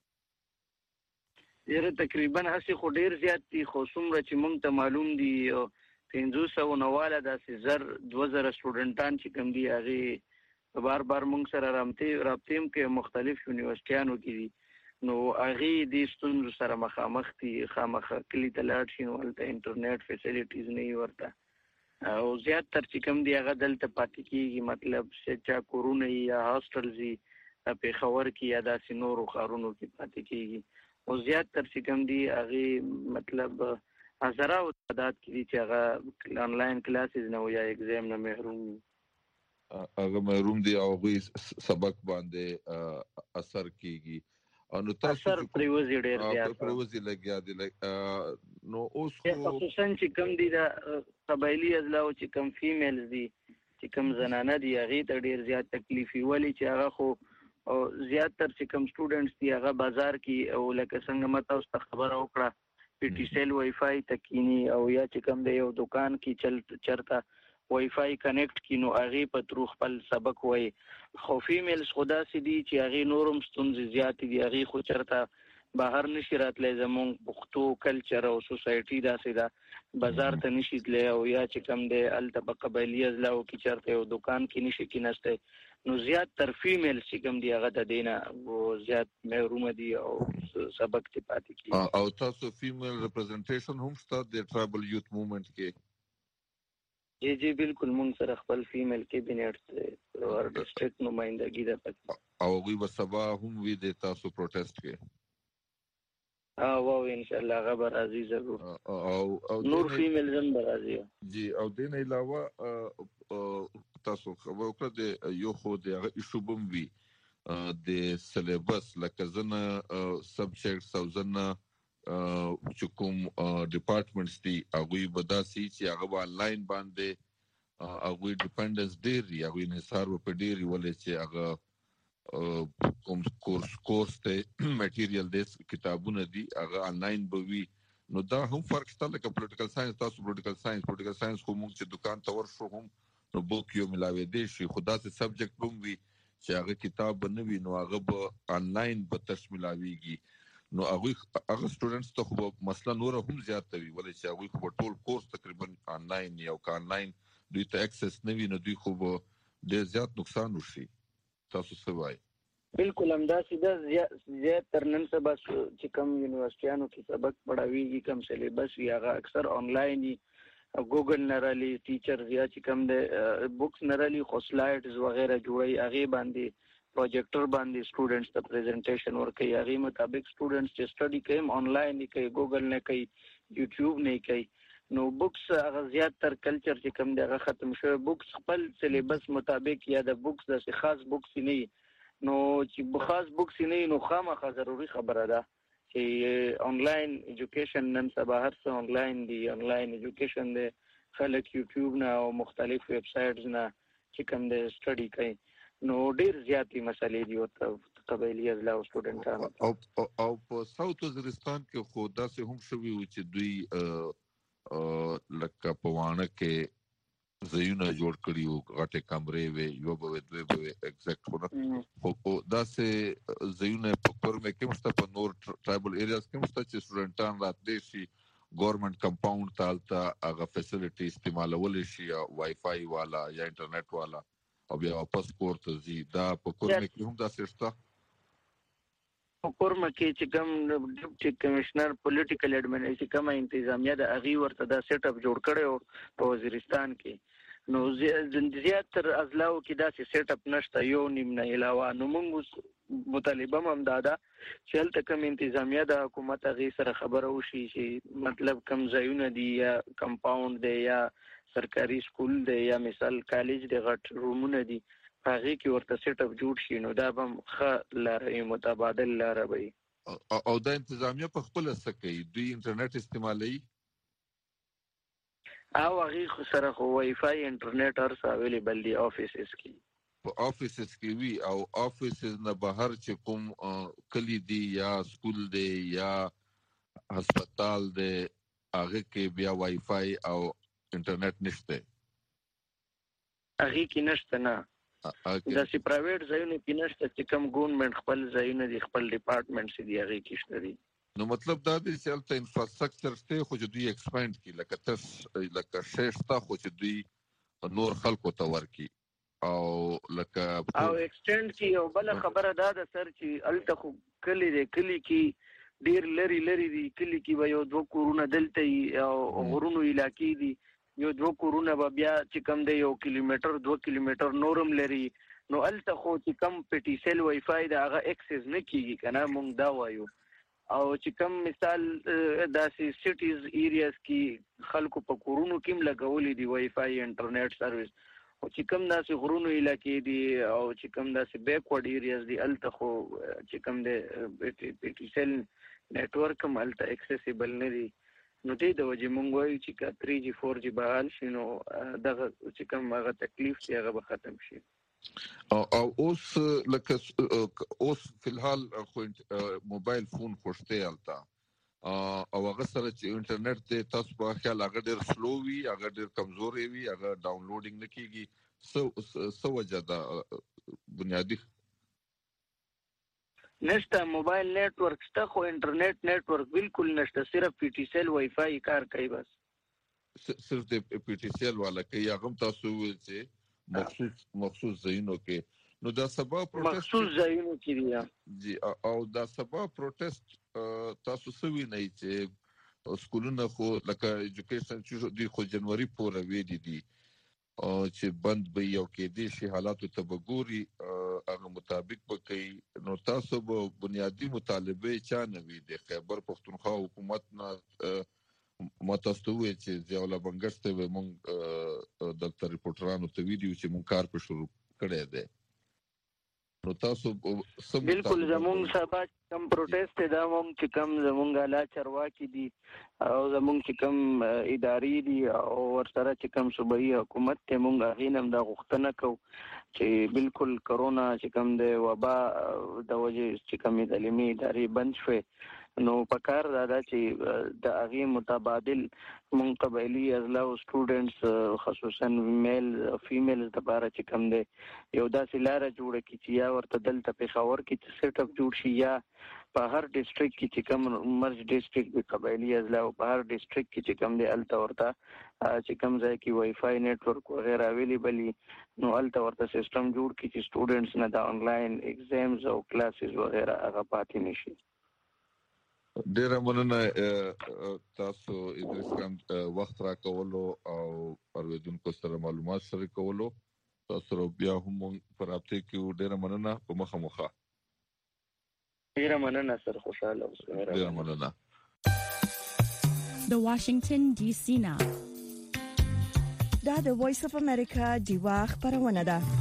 یاره تقریبا هسې خو ډېر زیات دي، خو څومره چې موږ ته معلوم دي پنځوس سوه نه واله داسې زر دوه زره سټوډنټان چې کوم دي هغې بار بار موږ سره رابطې رابطې هم کوي مختلف یونیورسټیانو کې دي، نو هغې دې ستونزو سره مخامخ دي. خامخا کلي ته لاړ شي نو هلته انټرنیټ فیسیلیټیز نه وي ورته، او زیات تر چې کوم دی هغه دلته پاتې کېږي، مطلب چا کورونه وي یا هاسټلز وي پېښور کې یا داسې نورو ښارونو کې پاتې کېږي، او زیات تر چې کوم دی هغې مطلب هزراو تعداد کې دي چې هغه آنلاین کلاسز نه یا ایګزام نه محروم وي. هغه محروم دي او هغوی سبق باندې اثر کېږي. نو تاسو اثر پرېوځي ډېر زیات پرېوځي لګیا دي. نو اوس خصوصا چې کوم دي د قبایلي اضلاعو چې کوم فیمیلز دي چې کوم زنانه دي هغې ته ډېر زیات تکلیف وي، ولې چې هغه خو زیات تر چې کوم سټوډنټس دي هغه بازار کې او لکه څنګه ما تاسو ته خبره وکړه پی ټی سیل وای فای تکینی او یا چې کوم دی یو دکان کې چل چرته وای فای کنیکټ کینو هغه په تر خپل سبق وای خو فیمیلز خدا سي دي چې هغه نورم ستونزې زیات دي هغه خو چرته بهر نشي راتلای زمون پښتو کلچر او سوسایټي داسې دا بازار ته نشي تللی او یا چې کوم دی الته په قبایلی ازلاو کې چرته یو دکان کې نشي کېناسته نو زیات تر فیمیل چې کوم دی هغه د دینه زیات محروم دي او سبق ته پاتې کی او تاسو فیمیل ریپرزنټیشن هم شته د ټرایبل یوث موومېنټ کې جی جی بالکل مونږ سره خپل فیمیل کیبینټ او ډسټریکټ نمائندګي ده پکې او غوي وسبا هم وی د تاسو پروټیسټ کې ها واو ان شاء الله غبر عزیز ضرور او نور فیمیل زم برازي جی او دین علاوه تاسو خبرو کړ د یو خو د ایشو بم وی د سلیبس لکه زنه سبجیکټس او زنه چې کوم ډپارټمنټس دي هغه بداسي چې هغه آنلاین باندې هغه ډیپندنس ډیر هغه انحصار په ډیر ولې چې هغه کوم کورس کورس ته میټیریال دیس کتابونه دي هغه آنلاین بوي نو دا هم فرق شته لکه پولیټیکل ساينس تاسو پولیټیکل ساينس پولیټیکل ساينس کوم چې دکان ته ورشو هم نو بوک یو ملاوي دي شي خدا سي سبجیکټ بم وي چې هغه کتاب بنوي نو هغه به آنلاین به تشمیلاويږي نو هغه هغه سټوډنټس ته خو مثلا نور هم زیات وي ولې چې هغه خو ټول کورس تقریبا آنلاین یو کا آنلاین دوی ته اکسس نه وي نو دوی خو ډیر زیات نقصان وشي تاسو څه وایي بالکل همدا سیده زیات تر نن سبا چې کوم یونیورسيټیانو کې سبق پڑھاویږي کوم سلیبس وی هغه اکثر آنلاین او ګوګل نرالی ټیچر یا چې کوم د بوکس نرالی خو سلایډز وغیرہ جوړي هغه باندې پروجیکټر باندې سټوډنټس ته پریزنټیشن ورکوي هغه مطابق سټوډنټس چې سټڈی کوي آنلاین کوي ګوګل نه کوي یوټیوب نه کوي نو بوکس هغه زیات تر کلچر چې کوم دغه ختم شوی بوکس خپل سلیبس مطابق یا د بوکس د خاص بوکس نه نو چې خاص بوکس نه نو خامخا ضروری خبره ده چې آنلاین ایجوکیشن نن سبا هر څه آنلاین دی آنلاین ایجوکیشن دی خلک یوټیوب نه او مختلف ویب سایټز نه چې کوم د سټڈی کوي نو ډیر زیاتې مسلې دي او قبایلی ازلا او سټوډنټانو او او په ساوث وزیرستان کې خو داسې هم شوي و چې دوی لکه په وانه کې ځایونه جوړ کړي وو غټې کمرې وې یو به دوی به ایگزیکټ ونه خو داسې ځایونه په کورمه کې مشته په نور ټرایبل ایریاز کې مشته چې سټوډنټان راتلی شي ګورنمنت کمپاوند ته هغه فیسیلیټي استعمالول شي وای فای والا یا انټرنیټ والا او بیا واپس کور ته ځي دا په کورمه کې هم داسې شته په کورمه کې چې کوم ډیپټي کمشنر پولیټیکل اډمنسټریشن چې کومه انتظامیه د اغي ورته دا سیټ اپ جوړ کړو په وزیرستان کې نو زیات تر ازلاو کې دا سیټ اپ نشته یو نیم نه علاوه نو موږ مطالبه هم دادا چې هلته کوم انتظامیه د حکومت اغي سره خبره وشي چې مطلب کم ځایونه دي یا کمپاوند دی یا سرکاري سکول دی یا مثال کالج دی غټ رومونه دي هغه کې ورته سیټ اپ جوړ شي نو دا به خه لارې متبادل لاره وي او دا انتظامیه په خپل څه کوي دوی انټرنیټ استعمالوي او هغه سره خو وای فای انټرنیټ هر څه اویلیبل دی افیسز کې په افیسز کې وی او افیسز نه بهر چې کوم کلی دی یا سکول دی یا هسپتال دی هغه کې بیا وای فای او انټرنیټ نشته هغه کې نشته نه دا سی پرایویټ ځایونه کې نشته چې کوم ګورنمنت خپل ځایونه دي خپل ډپارټمنټس دي هغه کې شته دي نو مطلب دا دی چې البته انفراستراکچر شته خو چې دوی ایکسپاند کی لکه تاسو لکه شېشتا خو چې دوی نور خلکو ته ورکی او لکه او ایکسټند کی او بل خبره دا ده سر چې الته خو کلی دی کلی کې ډیر لری لری دی کلی کې به یو دوه کورونه دلته او غرونو علاقې دي یو دوه کورونه به بیا چې کم دی یو کیلومتر دوه کیلومتر نورم لري نو الته خو چې کم پټی سیل وای فای دا هغه اکسس نه کیږي کنه مونږ دا وایو او چې کم مثال داسې سټیز ایریاز کې خلکو په کورونو کې لګولې دی وای فای انټرنیټ سرویس او چې کم داسې غرونو علاقې دي او چې کم داسې بیکورډ ایریاز دي الته خو چې کم دی پټی سیل نیټورک هم الته اکسیسیبل نه دی نو دې د وجې مونږ وایو چې که تھری جی فور جی بحال شي نو دغه چې کوم هغه تکلیف چې هغه به ختم شي او اوس لکه اوس فی الحال خو موبایل فون خوشته التا او هغه سره چې انټرنیټ ته تاسو په خیال هغه ډېر سلو وي هغه ډېر کمزوري وي هغه ډاونلوډینګ نه کیږي سو سو وجه دا بنیادی نشته موبایل نیټورک شته خو انټرنیټ نیټورک بالکل نشته صرف پی ټی سی ایل وای فای کار کوي بس صرف د پی ټی سی ایل والا کې هغه تاسو چې مخصوص مخصوص ځایونو کې نو دا سبا پروتست مخصوص ځایونو کې دی جی او دا سبا پروتست تاسو سوي نه چې سکولونه خو لکه ایجوکیشن چې د خو جنوري پورې ویلي دي او چې بند به یو کې دي شي حالاتو ته وګوري هغه مطابق وکړي نو تاسو به بنیادی مطالبه چا نه وي د خیبر پختونخوا حکومت نه متستوي چې ځولا بنګسته و مونږ د ریپورټرانو ته ویډیو چې مونږ کار په شروع کړی دی نو تاسو بالکل زمونږ سبا کم پروتست دا مونږ چې کم زمونږ لا چرواکي دي او زمونږ چې کم اداري دي او ورسره چې کم صوبایي حکومت ته مونږ غینم دا غوښتنه کوو چې بالکل کرونا چې کم د وبا د وجه چې کم تعلیمي ادارې بند شوي نو پکار دا چې د هغه متبادل مونږ قبایلی ازلا او سټوډنټس خصوصا میل فیمیل د لپاره چې کم دی یو داسې لار جوړه کی چې یا ورته دلته پېښور کې چې سیټ اپ جوړ شي یا په هر ډیسټریکټ کې چې کم مرج ډیسټریکټ د قبایلی ازلا او په هر ډیسټریکټ کې چې کم دی الته ورته چې کم ځای کې وای فای نیټورک وغیرہ اویلیبل نو الته ورته سیستم جوړ کی چې سټوډنټس نه د انلاین ایگزامز او کلاسز وغیرہ هغه پاتې نشي ډیره مننه تاسو ادریس خان وخت را کولو او اوریدونکو سره معلومات سره کولو تاسو بیا هم پر اپته کې ډیره مننه په مخه مخه ډیره مننه سر خوشاله اوسئ ډیره مننه د واشنگټن ډي سي نا دا د وایس اف امریکا دیوا خبرونه ده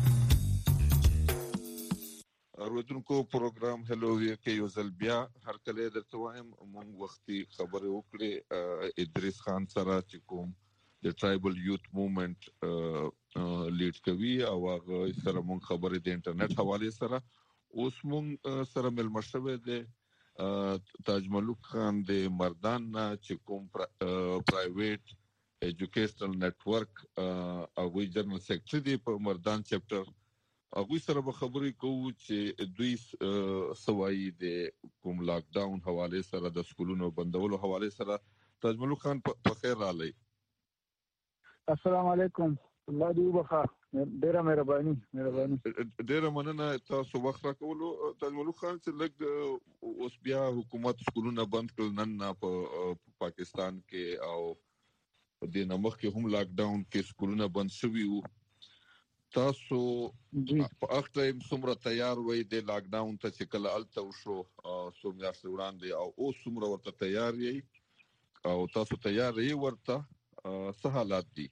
اوریدونکو پروګرام هلو وی کې یو ځل بیا هر کله درته وایم مونږ وختي خبرې وکړې ادریس خان سره چې کوم د ټرایبل یوث موومېنټ لیډ کوي او هغه سره مونږ خبرې د انټرنیټ حواله سره اوس مونږ سره ملمر شوی دی تاج ملک خان د مردان چې کوم پرایویټ ایجوکیشنل نیټورک او وی جنرال سیکریټری دی په مردان چپټر هغه سره به خبرې کوو چې دوی سوای د کوم لاک ډاون حواله سره د سکولونو بندولو حواله سره تاج ملک خان په خیر رالی السلام علیکم الله دې وبخښه ډیره مهرباني مهرباني ډیره مننه تاسو وخت راکولو تاج ملک خان چې لګ اوس بیا حکومت سکولونه بند کړل نن په پاکستان کې او د نمخ کې هم لاک ډاون کې سکولونه بند شوي وو تاسو په وخت ټایم څومره تیار وای د لاک ډاون ته چې کله الته وشو څو میاشتې وړاندې او اوس څومره ورته تیار یې او تاسو تیار یې ورته څه حالات دي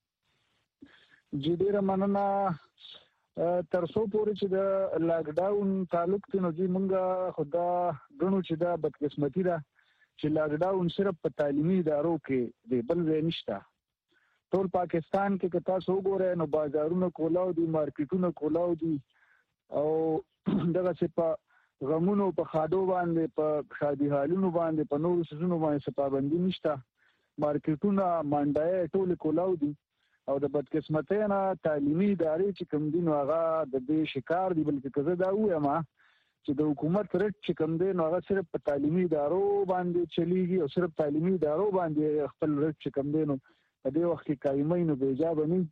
جی ډیره مننه تر څو پورې چې د لاک ډاون تعلق ته نو جی مونږه خدا غنو چې دا بدقسمتي ده چې لاک ډاون صرف په تعلیمي ادارو کې دی بل ځای نشته ټول پاکستان کې که تاسو وګورئ نو بازارونه کولاو دي مارکیټونه کولاو دي او دغه چې په غمونو په خادو باندې په شادي حالونو باندې په نورو سيزونو باندې پابندي نشته مارکیټونه منډای ټول کولاو دي او د بدقسمتۍ نه تعلیمي ادارې چې کوم دي نو هغه د دې شکار دي بلکې که زه دا ووایم چې د حکومت رټ چې کوم دی نو هغه صرف په تعلیمي ادارو باندې چلیږي او صرف تعلیمي ادارو باندې خپل رټ چې کوم دی نو په دې وخت کې قایمین نو بیجابه نه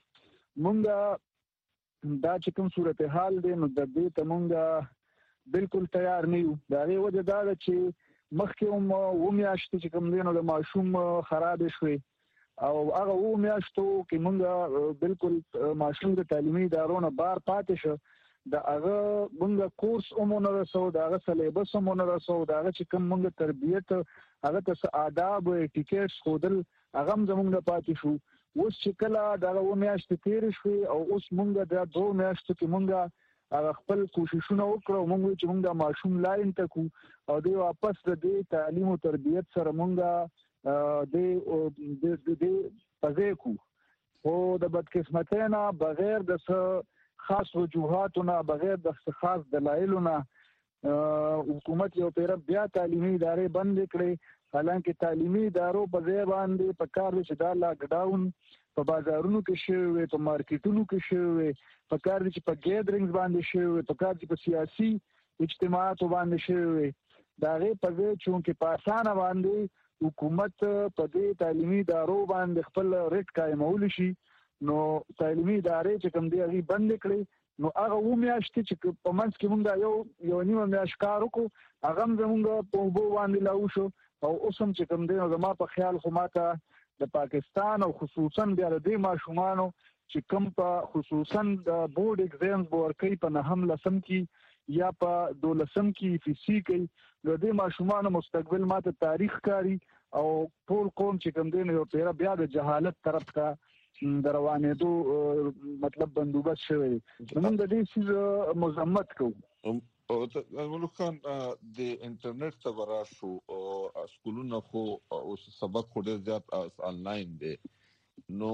مونږه دا چې کوم صورتحال دی نو د دې ته مونږه بالکل تیار نه یو دا غي وجه دا چې مخکې هم و میاشتې چې کوم دی نو د ماشوم خراب شوی او هغه و میاشتو کې مونږه بالکل ماشوم د تعلیمي ادارو نه بار پاتې شو د هغه مونږه کورس اومونه رسو د هغه سلیبس اومونه رسو د هغه چې کوم مونږه تربیت هغه ته آداب ټیکټس خودل هغه زمونږ د پاتې شو اوس چې کله دا و میاشتې تیر شوي او اوس مونږ د دوه میاشتو کې مونږ هغه خپل کوششونه وکړو مونږ چې مونږ د ماشوم لاین تکو او دوی واپس د دې تعلیم او تربیت سره مونږ د د د پځې کو او د بدقسمتۍ نه بغیر د خاص وجوهاتو نه بغیر د خاص دلایلو نه حکومت یو پیر بیا تعلیمي ادارې بند کړې، حالانکه تعلیمي ادارو په ځای باندې په کار دی چې دا لاک ډاون په بازارونو کې شوی، په مارکیټونو کې شوی، په کار دی چې په ګیدرینګز باندې شوی، په کار دی په سیاسي اجتماعاتو باندې شوی. دا غي په ځای چې په اسانه باندې حکومت په دې تعلیمي ادارو باندې خپل ریټ قائمول شي، نو تعلیمي ادارې چې کوم دی هغه بند کړي. نو هغه و میاشتې چې په منځ کې مونږ یو یو نیمه میاشت کار وکړو، هغه هم زمونږ په اوبو باندې لاو شو. او اوس هم چې کوم دی نو زما په خیال خو ماته د پاکستان او خصوصا بیا د دې ماشومانو چې کوم په خصوصا د بورډ ایگزامز به ورکوي په نهم لسم کې یا په دولسم کې فیسي کوي، د دې ماشومانو مستقبل ماته تاریخ کاری او ټول قوم چې کوم دی نو پیره بیا د جهالت طرف ته د روانېدو مطلب بندوبست شوی. موږ د دې څه مذمت کوو. ملک خان د انټرنیټ ته وراشو او سکولونه خو اوس سبق خو ډیر زیات آنلاین دی، نو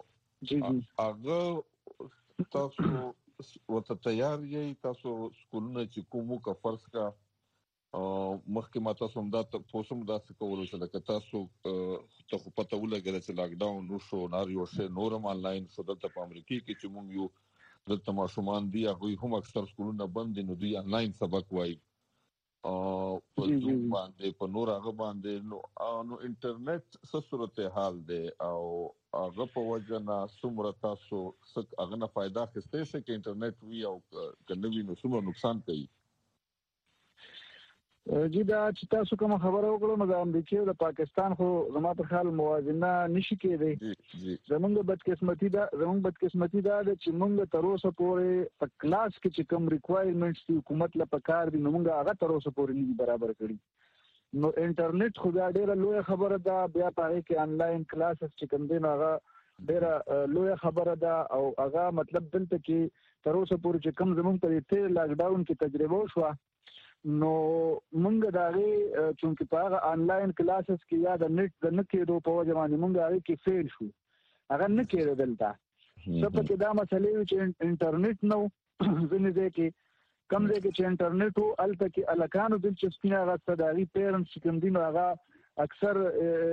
هغه تاسو ورته تیار یې؟ تاسو سکولونه چې کومو کا فرض کا مخکې ما تاسو هم دا تاسو هم دا څه کولو چې لکه تاسو ته خو پته ولګېده چې لاک ډاون وشو، نار یو شی نورم آنلاین شو. دلته په امریکا کې چې موږ یو دلته ماشومان دي هغوی هم اکثر سکولونه بند دي، نو دوی آنلاین سبق وایي په زوم باندې په نور هغه باندې. نو نو انټرنیټ څه صورتحال دی او هغه په وجه نه څومره تاسو هغه نه فایده اخیستی شئ که انټرنیټ وي او که نه وي نو څومره نقصان کوي؟ جی دا چې تاسو کوم خبره وکړو نو د امریکا او د پاکستان خو زما په خیال موازنه نشي کېدی. زمونږ بدقسمتي دا زمونږ بدقسمتي دا چې موږ تر اوسه پورې په کلاس کې چې کوم ریکوایرمنټس دي حکومت له پکار دي نو موږ هغه تر اوسه پورې نه برابر کړي. نو انټرنیټ خو دا ډیره لوی خبره ده، بیا پاره کې آنلاین کلاسز چې کوم دي هغه ډیره لوی خبره ده. او هغه مطلب دلته کې تر اوسه پورې چې کوم زمونږ په دې لاک ډاون کې تجربه وشوه نو مونږ دا غي چې په هغه آنلاین کلاسز کې یا د نت د نه کېدو په وجه باندې مونږ هغه کې فیل شو، هغه نه کېدل. دلته څه په دا مسلې چې انټرنیټ نو ځنې دې کې کم ځای کې چې انټرنیټ او الته کې الکانو دلچسپي نه راځي. دا غي پیرنټس کوم دي نو هغه اکثر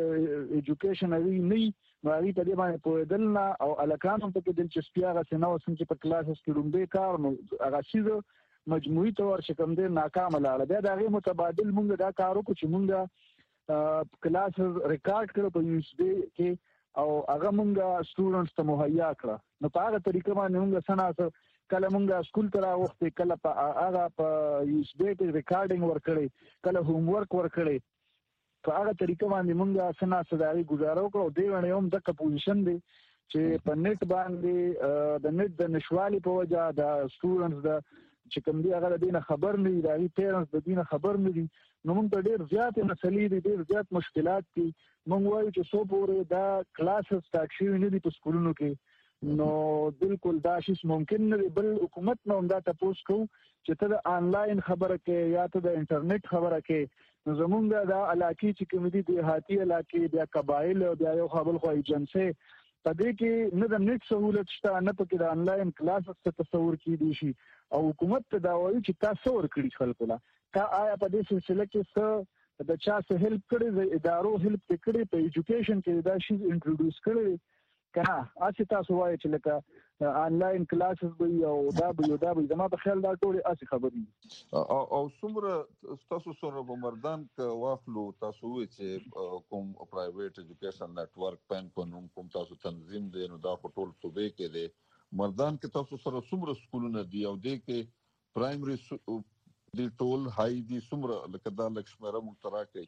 ایجوکیشنري نه نو هغه په دې باندې پوهېدل نه او الکانو په کې دلچسپي هغه څه نو سم چې په کلاسز کې رومبه کار نو هغه شیزو مجموعي تور چې کوم دی ناکامه لاړه. بیا د هغې متبادل مونږ دا کار وکړو چې مونږ کلاسز ریکارډ کړو په یو ایس بي کې او هغه مونږ سټوډنټس ته مهیا کړه. نو په هغه طریقه باندې مونږ څنګه کله مونږ سکول ته راوختې، کله په هغه په یو ایس بي کې ریکارډینګ ورکړی، کله هوم ورک ورکړی. په هغه طریقه باندې مونږ څنګه صداري گزاره وکړو. او دې باندې هم دغه پوزیشن دی چې په نت باندې د نت د نشوالي په وجه د سټوډنټس د چې کوم دی هغه د دینه خبر نه دی، د پیرنټس د دینه خبر نه دي. نو موږ ته ډېر زیات مسلې دي، ډېر زیات مشکلات دي. موږ وایو چې څو پورې دا کلاسز سٹارټ شوي نه دي په سکولونو کې، نو بالکل دا شی ممکن نه دی. بل حکومت نه هم دا تاسو کو چې ته د آنلاین خبره کې یا ته د انټرنیټ خبره کې، نو زمونږ د علاقې چې کوم دي دیهاتي علاقې بیا قبایل بیا یو خپل خو ایجنسي په دې کې نه د نت سہولت شته، نه پکې د آنلاین کلاسز څه تصور کېدی شي. او حکومت ته دا وایي چې تاسو ورکړي خلکو لا تا آیا په دې سلسله کې څه د چا څه هیلپ کړي، د ادارو هیلپ کړي، په ایجوکیشن کې دا شی انټروډوس کړي کنه؟ اسی تاسو وایي چې لکه آنلاین کلاسز به او دا به دا به زما په خیال دا ټول اسی خبرې او څومره تاسو سره په مردان کې واخلو. تاسو وایي چې کوم پرایویټ ایجوکیشن نتورک پن په نوم کوم تاسو تنظیم دی، نو دا په ټول صوبې کې دی. مردان کې تاسو سره څومره سکولونه دي او دې کې پرایمري دی ټول هاي دي څومره لکه دا لک شمیره مخترا کوي؟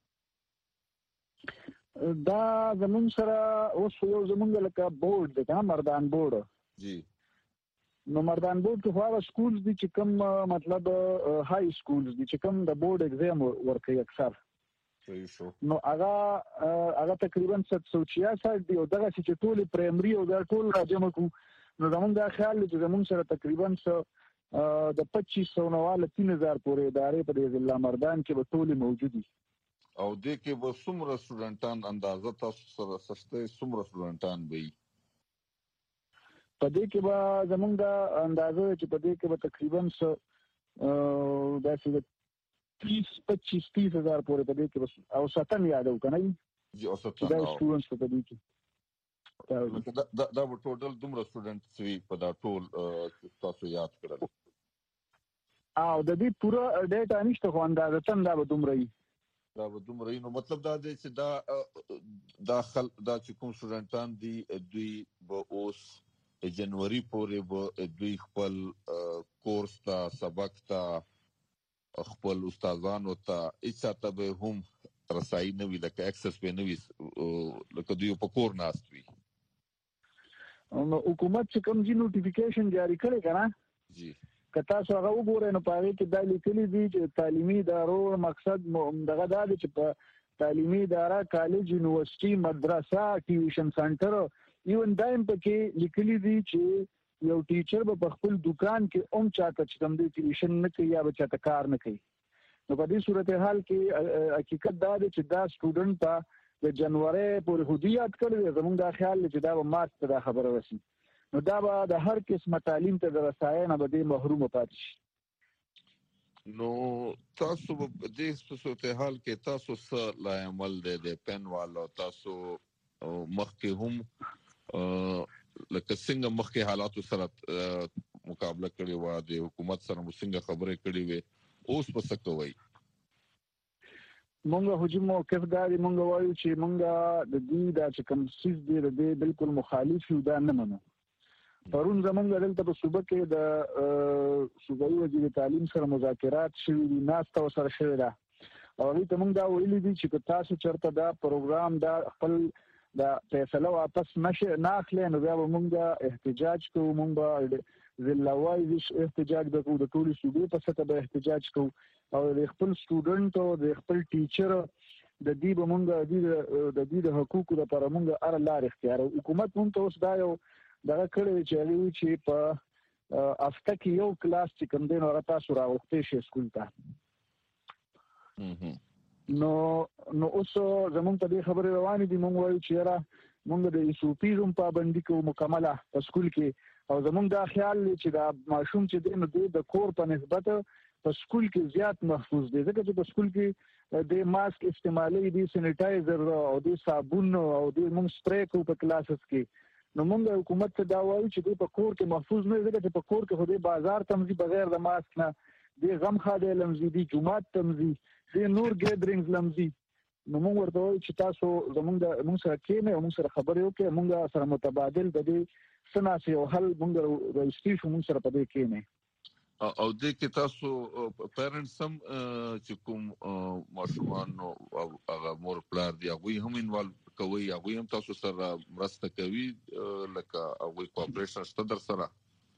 دا زمونږ سره اوس یو زمونږ لکه بورډ دی کنه، مردان بورډ. جی نو مردان بورډ کې هغه سکولز دي چې کوم مطلب هاي سکولز دي چې کوم د بورډ ایگزام ورکوي اکثر. نو هغه هغه تقریبا سات سو چھیاسٹھ دی او دغه چې ټول پرایمري او دا ټول راجمه کو. نو زمونږ دا خیال دی چې زمونږ سره تقریبا څه د پچیس سو نواله تین هزار پورې ادارې په دې ضلع مردان کې به ټولې موجودي. او دې کې به څومره سټوډنټان اندازه تاسو سره سسته څومره سټوډنټان به وي؟ په دې کې به زمونږ دا اندازه چې په دې کې به تقریبا څه داسې د تیس پچیس تیس هزار پورې په دې کې او ساتن یادو که نه جی او چې دا سټوډنټس په دې کې دا دا به ټوټل دومره سټوډنټس وي په دا ټول تاسو یاد کړل او د دې پوره ډیټا نشته خو اندازتن دا به دومره وي دا به دومره وي نو مطلب دا دی چې دا دا خل دا چې کوم سټوډنټان دي دوی به اوس جنوري پورې به دوی خپل کورس ته سبق ته خپل استادانو ته هیڅ ته به هم رسایي نه وي لکه اکسس به نه وي لکه دوی په کور ناست وي نو حکومت چې کوم جی نوټیفیکیشن جاری کړی که نه جی که تاسو هغه وګورئ نو په هغې کې دا لیکلي دي چې تعلیمي ادارو مقصد دغه دا دی چې په تعلیمي اداره کالج یونیورسټي مدرسه ټیوشن سنټر ایون دا هم پکې لیکلي دي چې یو ټیچر به په خپل دکان کې هم چاته چې کوم دی ټیوشن نه کوي یا به چاته کار نه کوي نو په دې صورتحال کې حقیقت دا دی چې دا سټوډنټ ته د جنوري پورې خو دوی یاد کړی دی زموږ دا خیال دی چې دا به مارچ ته دا خبره رسي نو دا به د هر قسمه تعلیم ته د رسایۍ نه به دې محرومه پاتې شي نو تاسو په دې صورتحال کې تاسو څه لایعمل دی د پن والو تاسو مخکې هم لکه څنګه مخکې حالاتو سره مقابله کړې وه د حکومت سره مو څنګه خبرې کړې وې اوس به څه کوئ مونږ خو چې موقف دا دی مونږ وایو چې مونږ د دې دا چې کوم څیز دی د دې بالکل مخالف یو دا نه منو پرون زمونږ دلته په صوبه کې د صوبایي وزیر تعلیم سره مذاکرات شوي دي ناسته ورسره شوې ده او هغوی ته مونږ دا ویلي دي چې که تاسو چېرته دا پروګرام دا خپل دا فیصله واپس نه اخلئ نو بیا به مونږ احتجاج کوو مونږ به ضلع وایز احتجاج به کوو د ټولې صوبې په سطحه به احتجاج کوو او د خپل سټوډنټ او د خپل ټیچر د دې به مونږ د دې د حقوقو لپاره مونږ هره لار اختیارو حکومت مونږ ته اوس دا یو دغه کړی چې هغې وي چې په هفته کې یو کلاس چې کوم دی نو هغه تاسو راوختی شئ سکول ته نو نو اوس زمونږ په دې خبرې روانې دي مونږ وایو چې یاره مونږ د ایس او پیز هم پابندي کوو مکمله په سکول کې او زمونږ دا خیال دی چې دا ماشوم چې دی نو دی د کور په نسبت په سکول کې زیات محفوظ دی ځکه چې په سکول کې د ماسک استعمالوي دی سینیټایزر او د صابون او د مونږ سپری کوو په کلاسز کې نو مونږ حکومت ته دا وایو چې دوی په کور کې محفوظ نه ځکه چې په کور کې خو دوی بازار ته ځي بغیر د ماسک نه دوی غم خاده لمځي دوی جومات ته ځي دوی نور ګیدرینګز لمځي نو مونږ ورته وایو چې تاسو زمونږ د مونږ سره کښېنئ او مونږ سره خبرې وکړئ مونږ سره متبادل د دې څه ناسې یو حل مونږ رایستي شو مونږ سره په دې کښېنئ او دې کې تاسو پیرنټس هم چې کوم ماشومان او هغه مور پلار دي هغوی هم انوالو کوي هغوی هم تاسو سره مرسته کوي لکه هغوی کوآپریشن شته در سره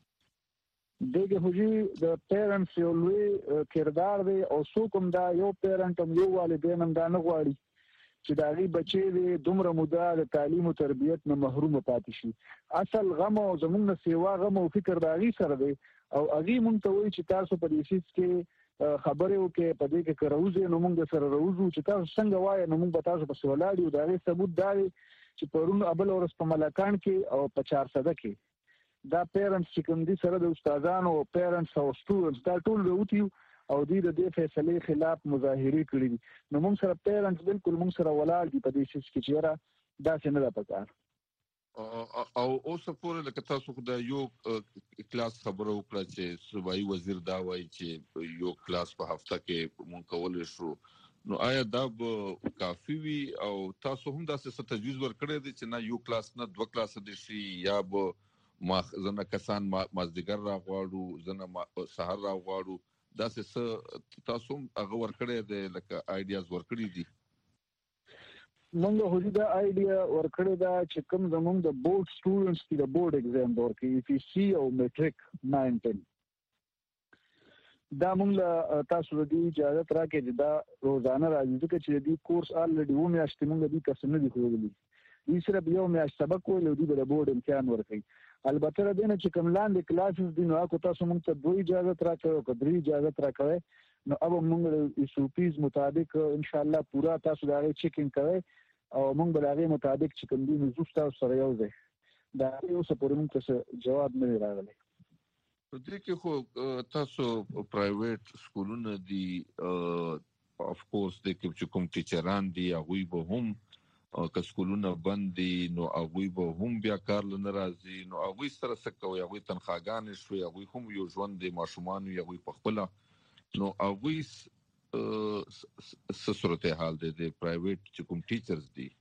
دې کې خو چې د پیرنټس یو لوی کردار دی او څوک هم دا یو پیرنټ هم یو والدین هم دا نه غواړي چې د هغې بچی دی دومره موده د تعلیم او تربیت نه محرومه پاتې شي اصل غم او زموږ نه سیوا غم او فکر د هغې سره دی او هغې مونږ ته وایي چې تاسو په دې سیز کې خبرې وکړئ په دې کې که راوځئ نو مونږ سره راوځو چې تاسو څنګه وایئ نو مونږ به تاسو پسې ولاړ یو د هغې ثبوت دا دی چې پرون بله ورځ په ملکان کې او په چارسده کې دا پیرنټس چې کوم دي سره د استادانو او پیرنټس او سټوډنټس دا ټول راوتي او دوی د دې فیصلې خلاف مظاهرې کړي دي نو مونږ سره پیرنټس بالکل مونږ سره ولاړ دي په دې سیز کې چې یاره داسې نه ده پکار او اوس پورې لکه تاسو خو د یو کلاس خبره وکړه چې صوبایي وزیر دا وایي چې یو کلاس په هفته کې مونږ کولی شو نو آیا دا به کافي وي او تاسو هم داسې څه تجویز ورکړی دی چې نه یو کلاس نه دوه کلاسه دې شي یا به ځنه کسان مازدیګر راغواړو ځنه سهار راغواړو داسې څه تاسو هم هغه ورکړی دی لکه آیډیاز ورکړي دي مونږ خو دا آیډیا ورکړې ده چې کوم زمونږ د بورډ سټوډنټس دي د بورډ ایگزام به ورکوي ای پی سی او میټریک ناین ټین دا مونږ له تاسو د دې اجازت راکړئ چې دا روزانه راځي ځکه چې د دې کورس الریډي اووه میاشتې مونږ دې کس نه دي ښودلي دوی صرف یو میاشت سبق ویل او دوی به د بورډ امتحان ورکوي البته د دې نه چې کوم لاندې کلاسز دي نو هغه تاسو مونږ ته دوه اجازت راکوئ او که درې اجازت راکوئ نو अब مونږ د ایس او پیز مطابق انشاءالله پورا تاسو د هغې چیکینګ کوئ او مونږ به د هغې مطابق چې کوم دي نو زو ستاسو سره یو ځای د هغې اوسه پورې مونږ ته څه جواب نه دی راغلی دې کې خو تاسو پرایویټ سکولونه دي اف کورس د کوم ټیچران دي هغه به هم که سکولونه بند دي نو هغه به هم بیا کار لنه راځي نو هغه سره څه کوي هغه تنخواګان شوي هغه هم یو ژوند د ماشومان یو په خپل نو هغه څه صورتحال دی د پرایویټ چې کوم ټیچرز دي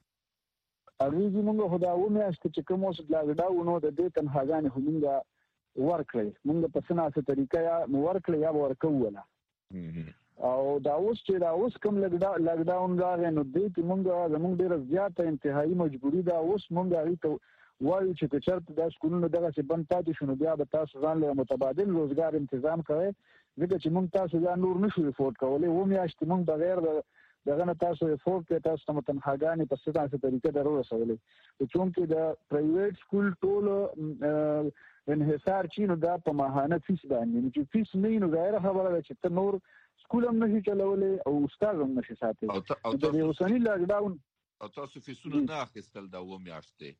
اړیږي موږ خدا و میاشت چې کوم اوس لاګډاو نو د دې تنخواګان همغه ورکړي موږ په سناسه طریقه یا ورکړي یا ورکوله او دا اوس چې دا اوس کوم لاګډاون راغی نو دې کې موږ زموږ ډیره زیاته انتهایی مجبوری دا اوس موږ هغه ته وایو چې چېرته د سکولونو دغه څه بند پاتې شونه بیا به تاسو ځان له متبادل روزګار تنظیم کوئ ځکه چې موږ تاسو ځان نور نشو افورد کولای و میاشت موږ بغیر دغه نه تاسو افورد کې تاسو ته تنخواګانې په ستاسو طریقې درو رسولې چې چونکې د پرایویټ سکول ټول انحصار چینو دا په ماهانه فیس باندې چې فیس نه نو غیر خبره ده چې ته نور سکول هم نشي چلولې او استاد هم نشي ساتي د اوسنی لاګډاون او تاسو فیسونه نه اخیستل دا و میاشتې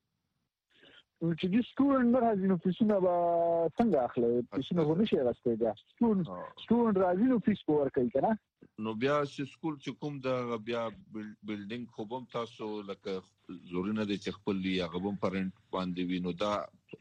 چې د سټوډنټ نه راځي نو فیسونه به څنګه اخلي فیسونه خو نشي راستي دا سټوډنټ سټوډنټ راځي نو فیس به ورکوي کنه نو بیا چې سکول چې کوم د بیا بلډینګ خو هم تاسو لکه زورینه د چې خپل دی هغه هم پرنټ باندې وینو دا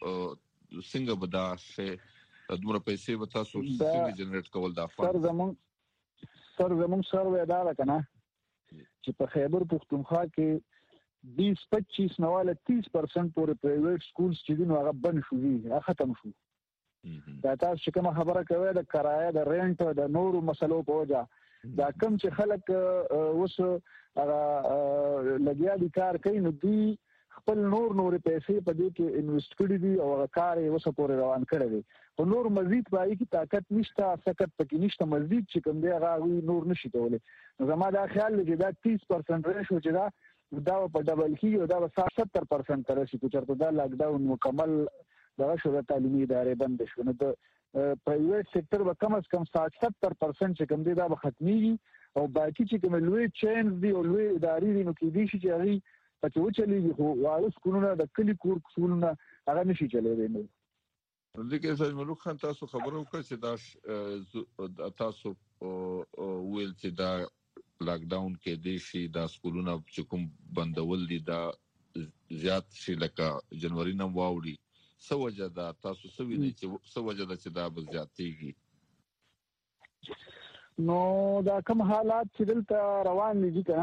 څنګه به دا شي دومره پیسې به تاسو څنګه جنریټ کول دا سر زمون سر زمون سروې دا کنه چې په خیبر پختونخوا کې بیس پچیس نواله تیس پرسنٹ پورې پرایویټ سکولز چې دي نو هغه بند شو دي هغه ختم شو دا تاسو چې کوم خبره کوي د کرایه د رینټ د نورو مسلو په وجه دا کم چې خلک اوس هغه لګیا دي کار کوي نو دوی خپل نور نور پیسې په دې کې انویسټ کړي دي او هغه کار یې اوس پورې روان کړی دی خو نور مزید پای کې طاقت نشته سکت پکې نشته مزید چې کوم دی هغه نور نشي کولی نو زما دا خیال دی چې دا تیس پرسنٹ ریشو چې دا دا په ډبل کې او دا ستر پرسنٹ تر شي چې چرته دا لاک ډاون مکمل دغه شو د تعلیمي ادارې بند شو نو د پرایویټ سېکټر به کم از کم ستر پرسنٹ چې کوم دی دا به ختميږي او باقي چې کوم لوی چینز دی او لوی ادارې دي نو کې دي چې هغه پکې وچلېږي خو واړه سکولونه د کلی کور سکولونه هغه نشي چلېدای نو دغه ځای ملک خان تاسو خبرو وکړه چې دا تاسو ویل چې دا لاک ډاون کې دي شي دا سکولونه چې کوم بندول دي دا زیات شي لکه جنوري نم واوړي سوجه دا تاسو سوي دي چې سوجه دا چې دا به زیاتېږي نو دا کوم حالات چې دلته روان دي کنه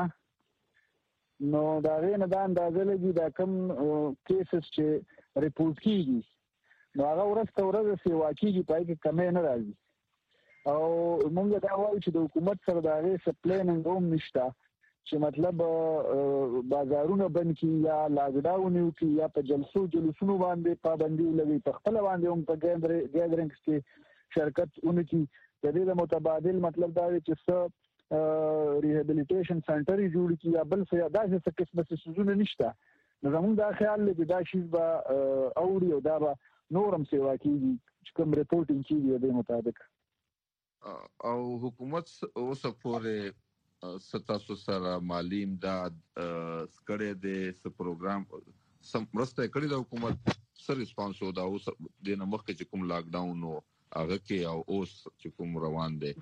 نو دا غینه دا اندازه لګي دا کوم کیسز چې ریپورت کیږي نو هغه ورځ ته ورځ سی واقعي پای کې کمې نه راځي او موږ دا وایو چې د حکومت سره دا غي سپلیننګ هم نشته چې مطلب بازارونه بند کی یا لاګډاون یو کی یا په جلسو جلوسونو باندې پابندي لګي په خپل باندې هم په ګیدرینګز کې شرکت اونکي د دې متبادل مطلب دا چې څه ریهابیلیټیشن سنټر جوړ کی یا بل څه داسې څه قسمه سيزونه نشته نو زموږ دا خیال دی دا شی به اوري او دا به نورم سیوا کیږي چې کوم ریپورټینګ کیږي د مطابق او حکومت اوس پورې ستاسو سره مالی امداد کړي د س پروګرام سم مرسته کړي د حکومت سره ریسپانس او دا اوس د نمخ کې کوم لاک ډاون او هغه کې او اوس چې کوم روان دي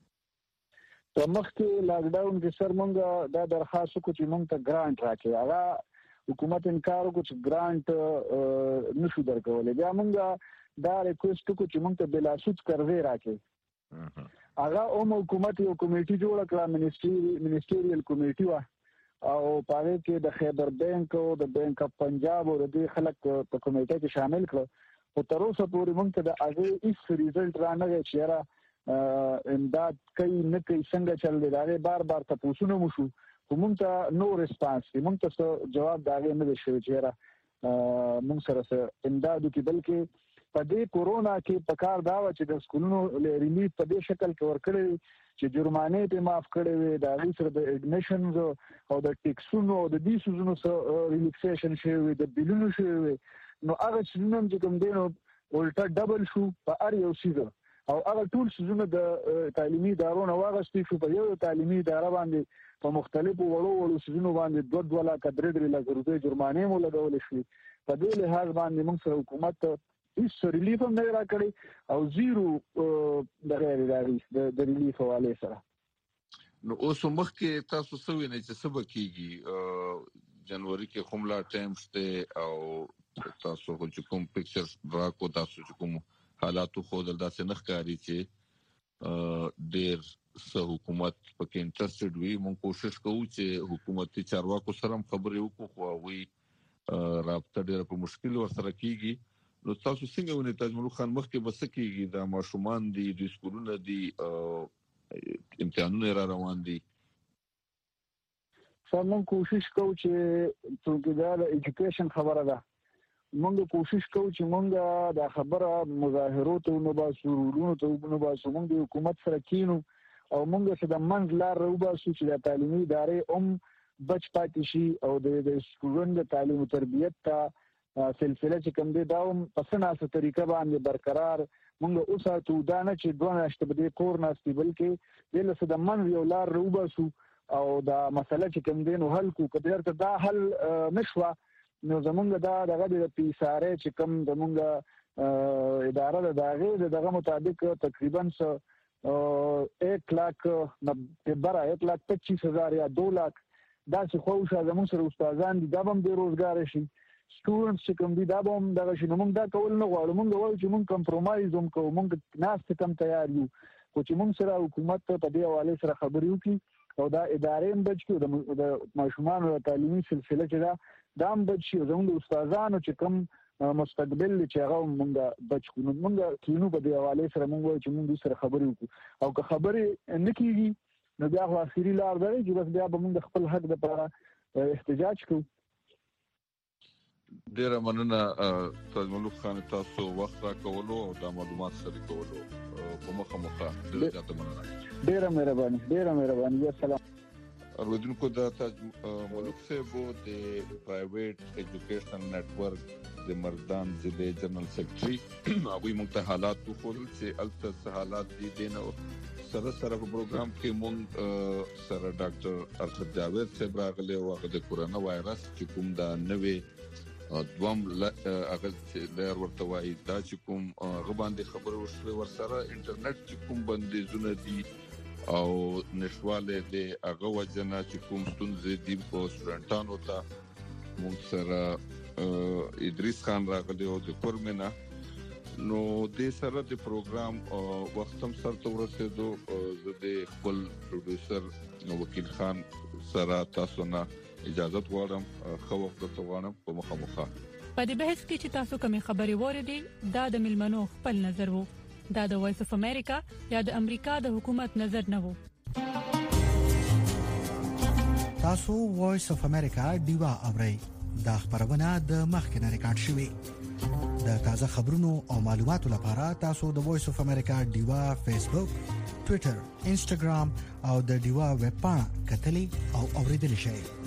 په مخ کې لاک ډاون کې سر مونږ دا درخواست کو چې مونږ ته ګرانټ راکړي هغه حکومت انکار کو چې ګرانټ نشو درکولای بیا مونږ دا ریکوست کو چې مونږ ته بلا سود قرضې راکړي هغه اوم حکومت یو کمیټي جوړ کړه منیسټری منیسټریال کمیټي وا او پاره کې د خیبر بانک او د بانک اف پنجاب او د خلک په کمیټه کې شامل کړو او تر اوسه پورې مونږ ته د هغه هیڅ ریزلټ را نه غوښتي را امداد کوي نه کوي څنګه چل دی دا بار بار تاسو نو مشو کوم ته نو ریسپانس موږ ته جواب دا نه دی شوی چې را موږ سره امدادو کې بلکې په دې کورونا کې په کار دا و چې د سکولونو ریلیف په دې شکل کې ورکړي چې جرمانه ته معاف کړي وي دا غي سره د اډمیشنز او د ټیکسونو او د دې سوزونو سره ریلیکسیشن شوی د بیلونو شوی نو هغه چې کوم دینو ولټا ډبل شو په ار یو سیزه او هغه ټول سيزونه د تعلیمي ادارو نه واغستې شو په یو تعلیمي اداره باندې په مختلفو وړو وړو سيزونو باندې دوه دوه لا کډرې درې لا روپے جرمانه مو لګول شي په دې لحاظ باندې موږ سره حکومت هیڅ ریلیف هم نه راکړي او زیرو د غیر اداري د ریلیف حواله سره. نو اوس مخکې تاسو سوي نه چې سبا کیږي جنوري کې کوملا ټایم شته او تاسو کوم پکچرز راکو تاسو کوم حالات خو دلته نه ښکاري چې ډېر سه حکومت پکې انټرستډ وي. مونږ کوشش کوو چې حکومتي چارواکو سره خبرې وکړو خو هغوی رابطه ډېره په مشکل ورسره کیږي. نو تاسو څنګه ونی تاج ملک خان مخکې بس کیږي د ماشومان دي د سکولونو دي امتحانونه را روان دي. څنګه کوشش کوو چې څنګه دا ایجوکیشن خبره ده مونږ کوشش کوو چې مونږ دا خبره مظاهرو ته نو باسو ورونو ته نو باسو مونږ د حکومت سره کینو او مونږ چې د منځ لار وباسو چې د تعلیمي ادارې هم بچ پاتې شي او د سکولونو د تعلیم او تربیت ته سلسله چې کوم دی دا هم په سناسه طریقه باندې برقرار مونږ اوساتو دا نه چې دوه میاشتې به د کور ناستې بلکې د لسه د منځ یو لار وباسو او دا مسله چې کوم دی نو حل کو کډیر ته دا حل نشوه نو زمونږ دا دغه د پیساره چې کوم زمونږ اداره د داغه دغه مطابق تقریبا ایک لاکھ برا ایک لاکھ پچیس ہزار یا دو لاکھ دا چې خوښه زموږ سره استادان دي دا هم د روزګار شي سټوډنټس چې کوم دي دا هم دغه شي نو موږ دا کول نه غواړو مونږ وایو چې مونږ کمپرومایز هم کوو مونږ ناست کم تیار یو خو چې مونږ سره حکومت په دې حواله سره خبرې وکړي او دا ادارې هم بچ کړو د ماشومان او تعلیمي سلسله چې دا دا هم بچ شي زموږ استادانو چې کوم مستقبل چې هغه مونږ بچ کړو مونږ کینو په دې حواله سره مونږ وایو چې مونږ سره خبرې وکړو او که خبرې نه کیږي نو بیا خو اخیری لار دی چې بس بیا به مونږ خپل حق لپاره احتجاج کوو. ډیره مننه تاج ملک خان تاسو وخت راکولو او د معلومات شریکولو په مخه مخه ډیره زیاته مننه. ډیره مهرباني ډیره مهرباني. السلام اوریدونکو د تاج ملک صاحب د پرایویټ ایجوکیشن نتورک د مردان ضلع جنرال سیکرټري هغوی موږ ته حالات وښودل چې هلته حالات دي دی نه سره سره په پروګرام کې مونږ سره ډاکټر ارشد جاوید صاحب راغلی او هغه د کورونا وایرس چې کوم دا نوې دوام هغه لار ورته وایي دا چې کوم هغه باندې خبرې وشوې ورسره انټرنیټ چې کوم بندیزونه دي او نشواله د هغه وجنه چې کوم ستونزې دي په سټوډنټانو ته مونږ سره ادریس خان راغلی او د کورمنا نو د سره د پروګرام وخت هم سره ورسېدو زه د خپل پروډوسر وکیل خان سره تاسو نه اجازه غواړم خو وخت ته غواړم په مخه مخه په دې بحث کې چې تاسو کومه خبري وریدي دا د ملمنو خپل نظر وو دا د وایس اف امریکا یا د امریکا د حکومت نظر نه وو. تاسو وایس اف امریکا دیوا اورئ دا خبرونه د مخکنه ریکارډ شوی د تازه خبرونو او معلوماتو لپاره تاسو د وایس اف امریکا دیوا فیسبوک ټوئیټر انسټاګرام او د دیوا ویب پاڼه کتلی او اوریدل شئ.